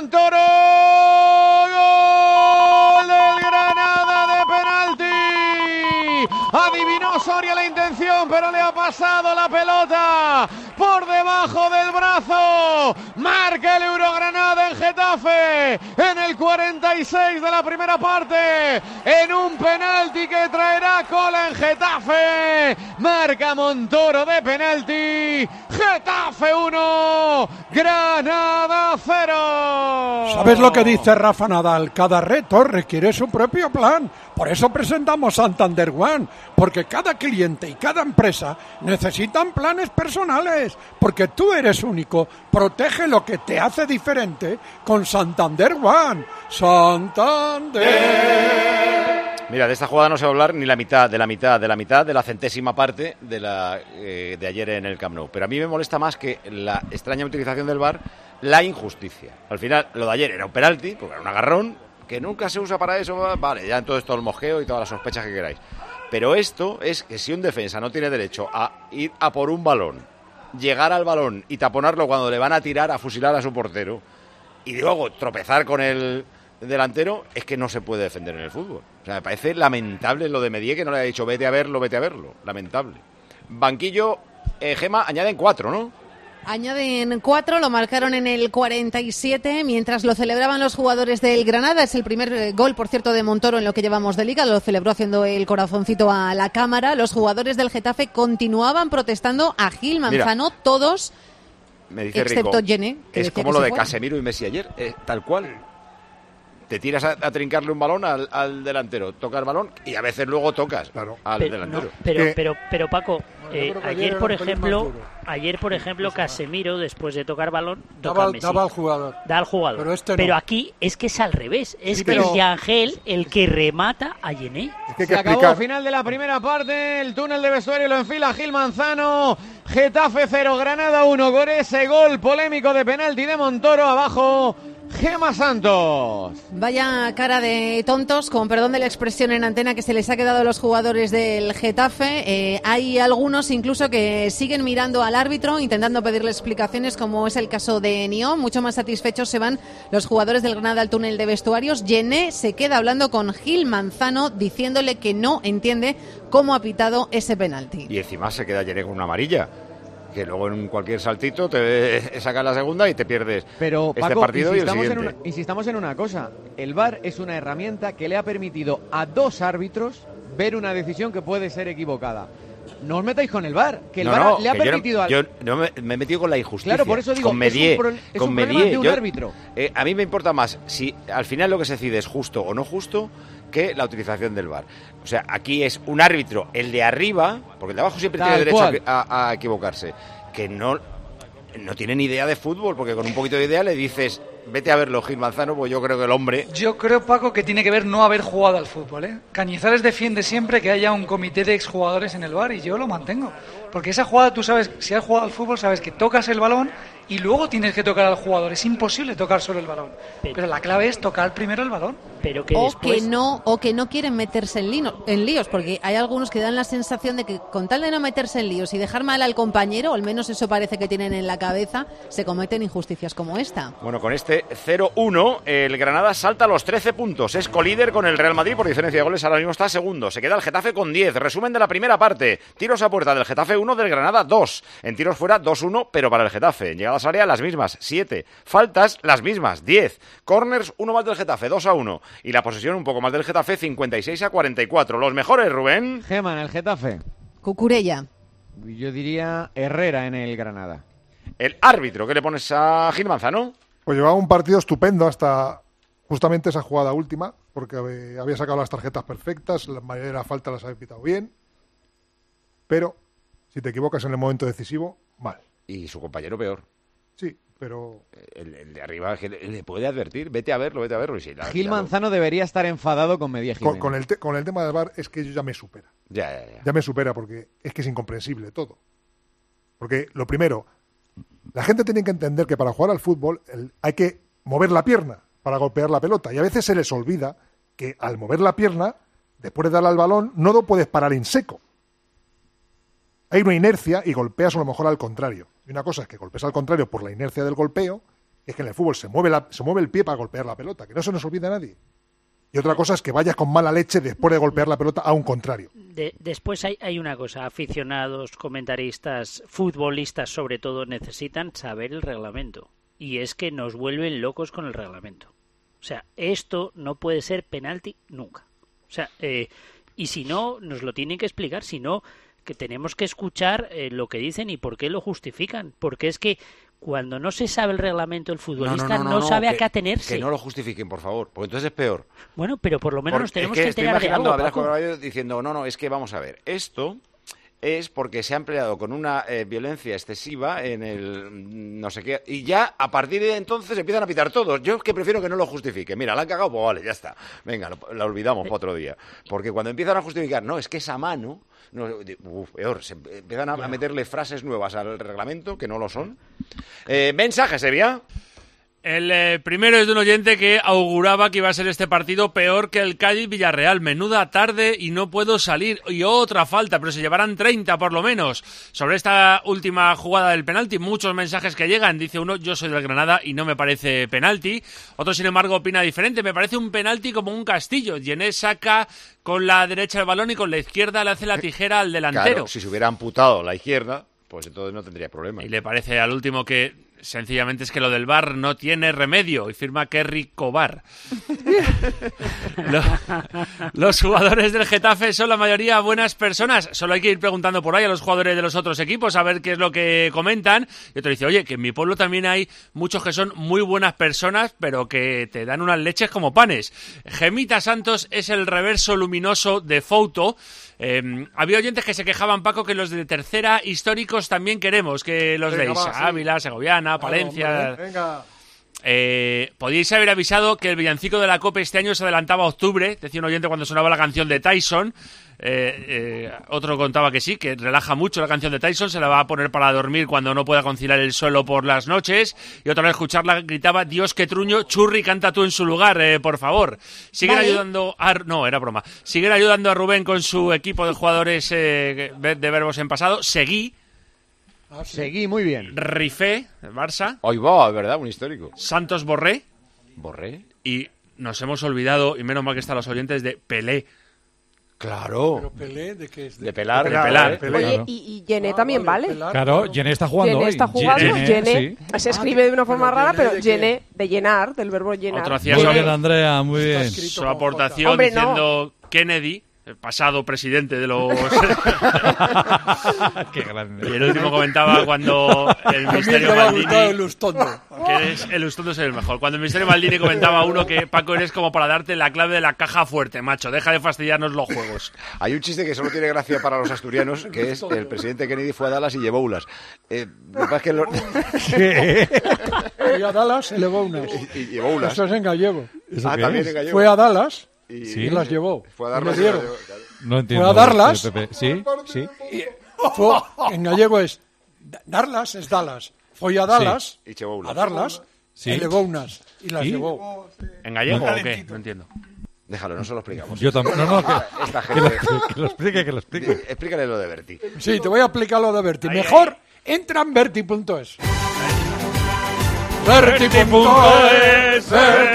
del Granada de penalti. Adivinó Soria la intención, pero le ha pasado la pelota por debajo del brazo. Marca el Eurogranada en Getafe en el 46 de la primera parte, en un penalti que traerá cola en Getafe. Marca Montoro de penalti. Getafe 1, Granada 0. ¿Sabes lo que dice Rafa Nadal? Cada reto requiere su propio plan. Por eso presentamos Santander One, porque cada cliente y cada empresa necesitan planes personales, porque tú eres único. Protege lo que te hace diferente con Santander One. Santander. Mira, de esta jugada no se va a hablar ni la mitad de la centésima parte de ayer en el Camp Nou. Pero a mí me molesta más que la extraña utilización del VAR, la injusticia. Al final, lo de ayer era un penalti, porque era un agarrón, que nunca se usa para eso, vale, ya en todo esto el mosqueo y todas las sospechas que queráis. Pero esto es que si un defensa no tiene derecho a ir a por un balón, llegar al balón y taponarlo cuando le van a tirar, a fusilar a su portero, y luego tropezar con el delantero, es que no se puede defender en el fútbol. O sea, me parece lamentable lo de Medier, que no le ha dicho vete a verlo. Lamentable. Banquillo, Gema, añaden 4, ¿no? Añaden 4, lo marcaron en el 47, mientras lo celebraban los jugadores del Granada. Es el primer gol, por cierto, de Montoro en lo que llevamos de Liga. Lo celebró haciendo el corazoncito a la cámara. Los jugadores del Getafe continuaban protestando a Gil Manzano, todos, me dice excepto Rico, Jenné. Es como lo de Casemiro y Messi ayer, tal cual. Te tiras a trincarle un balón al delantero, toca el balón y a veces luego tocas al delantero. No, pero Paco, ayer por ejemplo Casemiro, después de tocar balón, toca a Messi. Daba al jugador. Da al jugador. Pero aquí es que es al revés. Es que es Yangel el que remata a Jenné. Se acabó, final de la primera parte. El túnel de vestuario lo enfila Gil Manzano. Getafe 0, Granada 1. Con ese gol polémico de penalti de Montoro. Abajo Gemma Santos. Vaya cara de tontos, con perdón de la expresión en antena, que se les ha quedado a los jugadores del Getafe. Hay algunos incluso que siguen mirando al árbitro, intentando pedirle explicaciones, como es el caso de Nión. Mucho más satisfechos se van los jugadores del Granada al túnel de vestuarios. Jenné se queda hablando con Gil Manzano, diciéndole que no entiende cómo ha pitado ese penalti. Y encima se queda Jenné con una amarilla, que luego en cualquier saltito te sacas la segunda y te pierdes. Pero, este Paco, partido y el siguiente. Insistamos en una cosa. El VAR es una herramienta que le ha permitido a 2 árbitros ver una decisión que puede ser equivocada. No os metáis con el VAR, que el VAR le ha permitido... Yo no me he metido con la injusticia. Claro, por eso digo, con Medié, es un problema de un árbitro. A mí me importa más si al final lo que se decide es justo o no justo que la utilización del VAR. O sea, aquí es un árbitro, el de arriba, porque el de abajo siempre tiene derecho a equivocarse, que no tiene ni idea de fútbol, porque con un poquito de idea le dices, vete a verlo, Gil Manzano, pues yo creo que el hombre... Yo creo, Paco, que tiene que ver no haber jugado al fútbol, ¿eh? Cañizares defiende siempre que haya un comité de exjugadores en el VAR, y yo lo mantengo. Porque esa jugada, tú sabes, si has jugado al fútbol, sabes que tocas el balón y luego tienes que tocar al jugador. Es imposible tocar solo el balón. Pero la clave es tocar primero el balón. Pero que o que no quieren meterse en líos, porque hay algunos que dan la sensación de que con tal de no meterse en líos y dejar mal al compañero, o al menos eso parece que tienen en la cabeza, se cometen injusticias como esta. Bueno, con este 0-1, el Granada salta a los 13 puntos. Es colíder con el Real Madrid por diferencia de goles, ahora mismo está segundo. Se queda el Getafe con 10. Resumen de la primera parte. Tiros a puerta del Getafe 1, del Granada 2. En tiros fuera 2-1, pero para el Getafe. En llegadas a área las mismas, 7. Faltas las mismas, 10. Corners, 1 más del Getafe, 2-1. Y la posesión un poco más del Getafe, 56-44. Los mejores, Rubén. Gema en el Getafe. Cucurella. Yo diría Herrera en el Granada. El árbitro, ¿qué le pones a Gil Manzano? Pues llevaba un partido estupendo hasta justamente esa jugada última, porque había sacado las tarjetas perfectas, la mayoría de las faltas las había pitado bien, pero si te equivocas en el momento decisivo, mal. Y su compañero peor. Sí, pero... El de arriba le puede advertir, vete a verlo. Y si Gil Manzano debería estar enfadado con Medié Jiménez. Con el tema del VAR es que ya me supera. Ya me supera, porque es que es incomprensible todo. Porque lo primero, la gente tiene que entender que para jugar al fútbol hay que mover la pierna para golpear la pelota. Y a veces se les olvida que al mover la pierna, después de darle al balón, no lo puedes parar en seco. Hay una inercia y golpeas a lo mejor al contrario. Y una cosa es que golpeas al contrario por la inercia del golpeo, es que en el fútbol se mueve el pie para golpear la pelota, que no se nos olvida a nadie. Y otra cosa es que vayas con mala leche después de golpear la pelota a un contrario. Después hay una cosa, aficionados, comentaristas, futbolistas sobre todo, necesitan saber el reglamento. Y es que nos vuelven locos con el reglamento. O sea, esto no puede ser penalti nunca. O sea, y si no, nos lo tienen que explicar, si no, que tenemos que escuchar lo que dicen y por qué lo justifican. Porque es que cuando no se sabe el reglamento, el futbolista no sabe a qué atenerse. Que no lo justifiquen, por favor, porque entonces es peor. Bueno, pero por lo menos nos tenemos que estoy enterar de algo, Paco. Diciendo, es que vamos a ver, esto es porque se ha empleado con una violencia excesiva en el no sé qué, y ya a partir de entonces empiezan a pitar todos. Yo es que prefiero que no lo justifiquen. Mira, la han cagado, pues vale, ya está. Venga, la olvidamos para otro día. Porque cuando empiezan a justificar, no, es que esa mano... peor, se empiezan a meterle frases nuevas al reglamento que no lo son. Mensaje, Sevilla. El primero es de un oyente que auguraba que iba a ser este partido peor que el Cádiz-Villarreal. Menuda tarde y no puedo salir. Y otra falta, pero se llevarán 30 por lo menos. Sobre esta última jugada del penalti, muchos mensajes que llegan. Dice uno, yo soy del Granada y no me parece penalti. Otro, sin embargo, opina diferente. Me parece un penalti como un castillo. Jenné saca con la derecha el balón y con la izquierda le hace la tijera al delantero. Claro, si se hubiera amputado la izquierda... Pues entonces no tendría problema. Y le parece al último que sencillamente es que lo del VAR no tiene remedio, y firma Kerry Cobar. Los jugadores del Getafe son la mayoría buenas personas. Solo hay que ir preguntando por ahí a los jugadores de los otros equipos a ver qué es lo que comentan. Y otro dice, oye, que en mi pueblo también hay muchos que son muy buenas personas, pero que te dan unas leches como panes. Gemita Santos es el reverso luminoso de Fouto. Había oyentes que se quejaban, Paco, que los de tercera históricos también queremos que los deis. Ávila, Segoviana, Palencia. Venga. Podíais haber avisado que el villancico de la COPE este año se adelantaba a octubre, decía un oyente cuando sonaba la canción de Tyson. Otro contaba que sí, que relaja mucho la canción de Tyson, se la va a poner para dormir cuando no pueda conciliar el suelo por las noches. Y otra vez escucharla gritaba, Dios que truño, Churri, canta tú en su lugar, por favor. Siguen ayudando a... No, era broma. Siguen ayudando a Rubén con su equipo de jugadores de verbos en pasado. Seguí, muy bien. Rifé, Barça. Hoy va, ¿verdad? Un histórico. Santos Borré. Borré. Y nos hemos olvidado, y menos mal que están los oyentes, de Pelé. Claro. ¿Pero Pelé de qué es? De pelar. Oye, y Yené también vale. Claro, Yené está jugando hoy. Está jugando, Yené. Se escribe de una forma rara, pero Yené, de llenar, del verbo llenar. Otro hacía muy bien, Andrea, muy bien. Su aportación. Hombre, diciendo Kennedy, el pasado presidente de los... Qué grande. Y el último comentaba cuando el Misterio Maldini... El Ustondo. Que es, el Ustondo es el mejor. Cuando el Misterio Maldini comentaba a uno que, Paco, eres como para darte la clave de la caja fuerte, macho. Deja de fastidiarnos los juegos. Hay un chiste que solo tiene gracia para los asturianos, que es el presidente Kennedy fue a Dallas y llevó unas. Lo que pasa es que... Fui a Dallas y llevó unas. Y llevó unas. Eso es en gallego. También en gallego. Fue a Dallas... Y las llevó. Fue a darlas. No entiendo. Fue a darlas. Sí. En gallego es darlas, es Dallas. Fue a Dallas, a darlas, y llevó unas. Y las llevó. ¿En gallego o qué? No entiendo. Déjalo, no se lo explicamos. Yo también. No, que lo explique. Explícale lo de Berti. Sí, te voy a explicar lo de Berti. Mejor entra en Berti.es. Berti.es.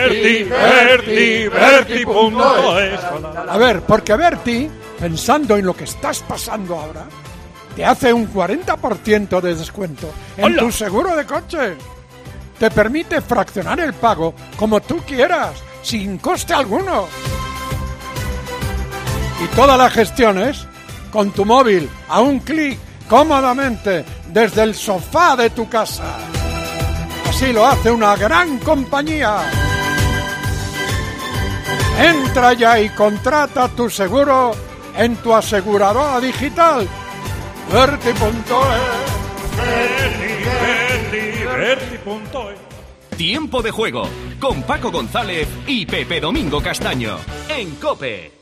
A ver, porque Berti, pensando en lo que estás pasando ahora, te hace un 40% de descuento en tu seguro de coche. Te permite fraccionar el pago como tú quieras, sin coste alguno. Y todas las gestiones con tu móvil, a un clic, cómodamente, desde el sofá de tu casa. Así lo hace una gran compañía. Entra ya y contrata tu seguro en tu aseguradora digital. Verti.es. Tiempo de juego con Paco González y Pepe Domingo Castaño en COPE.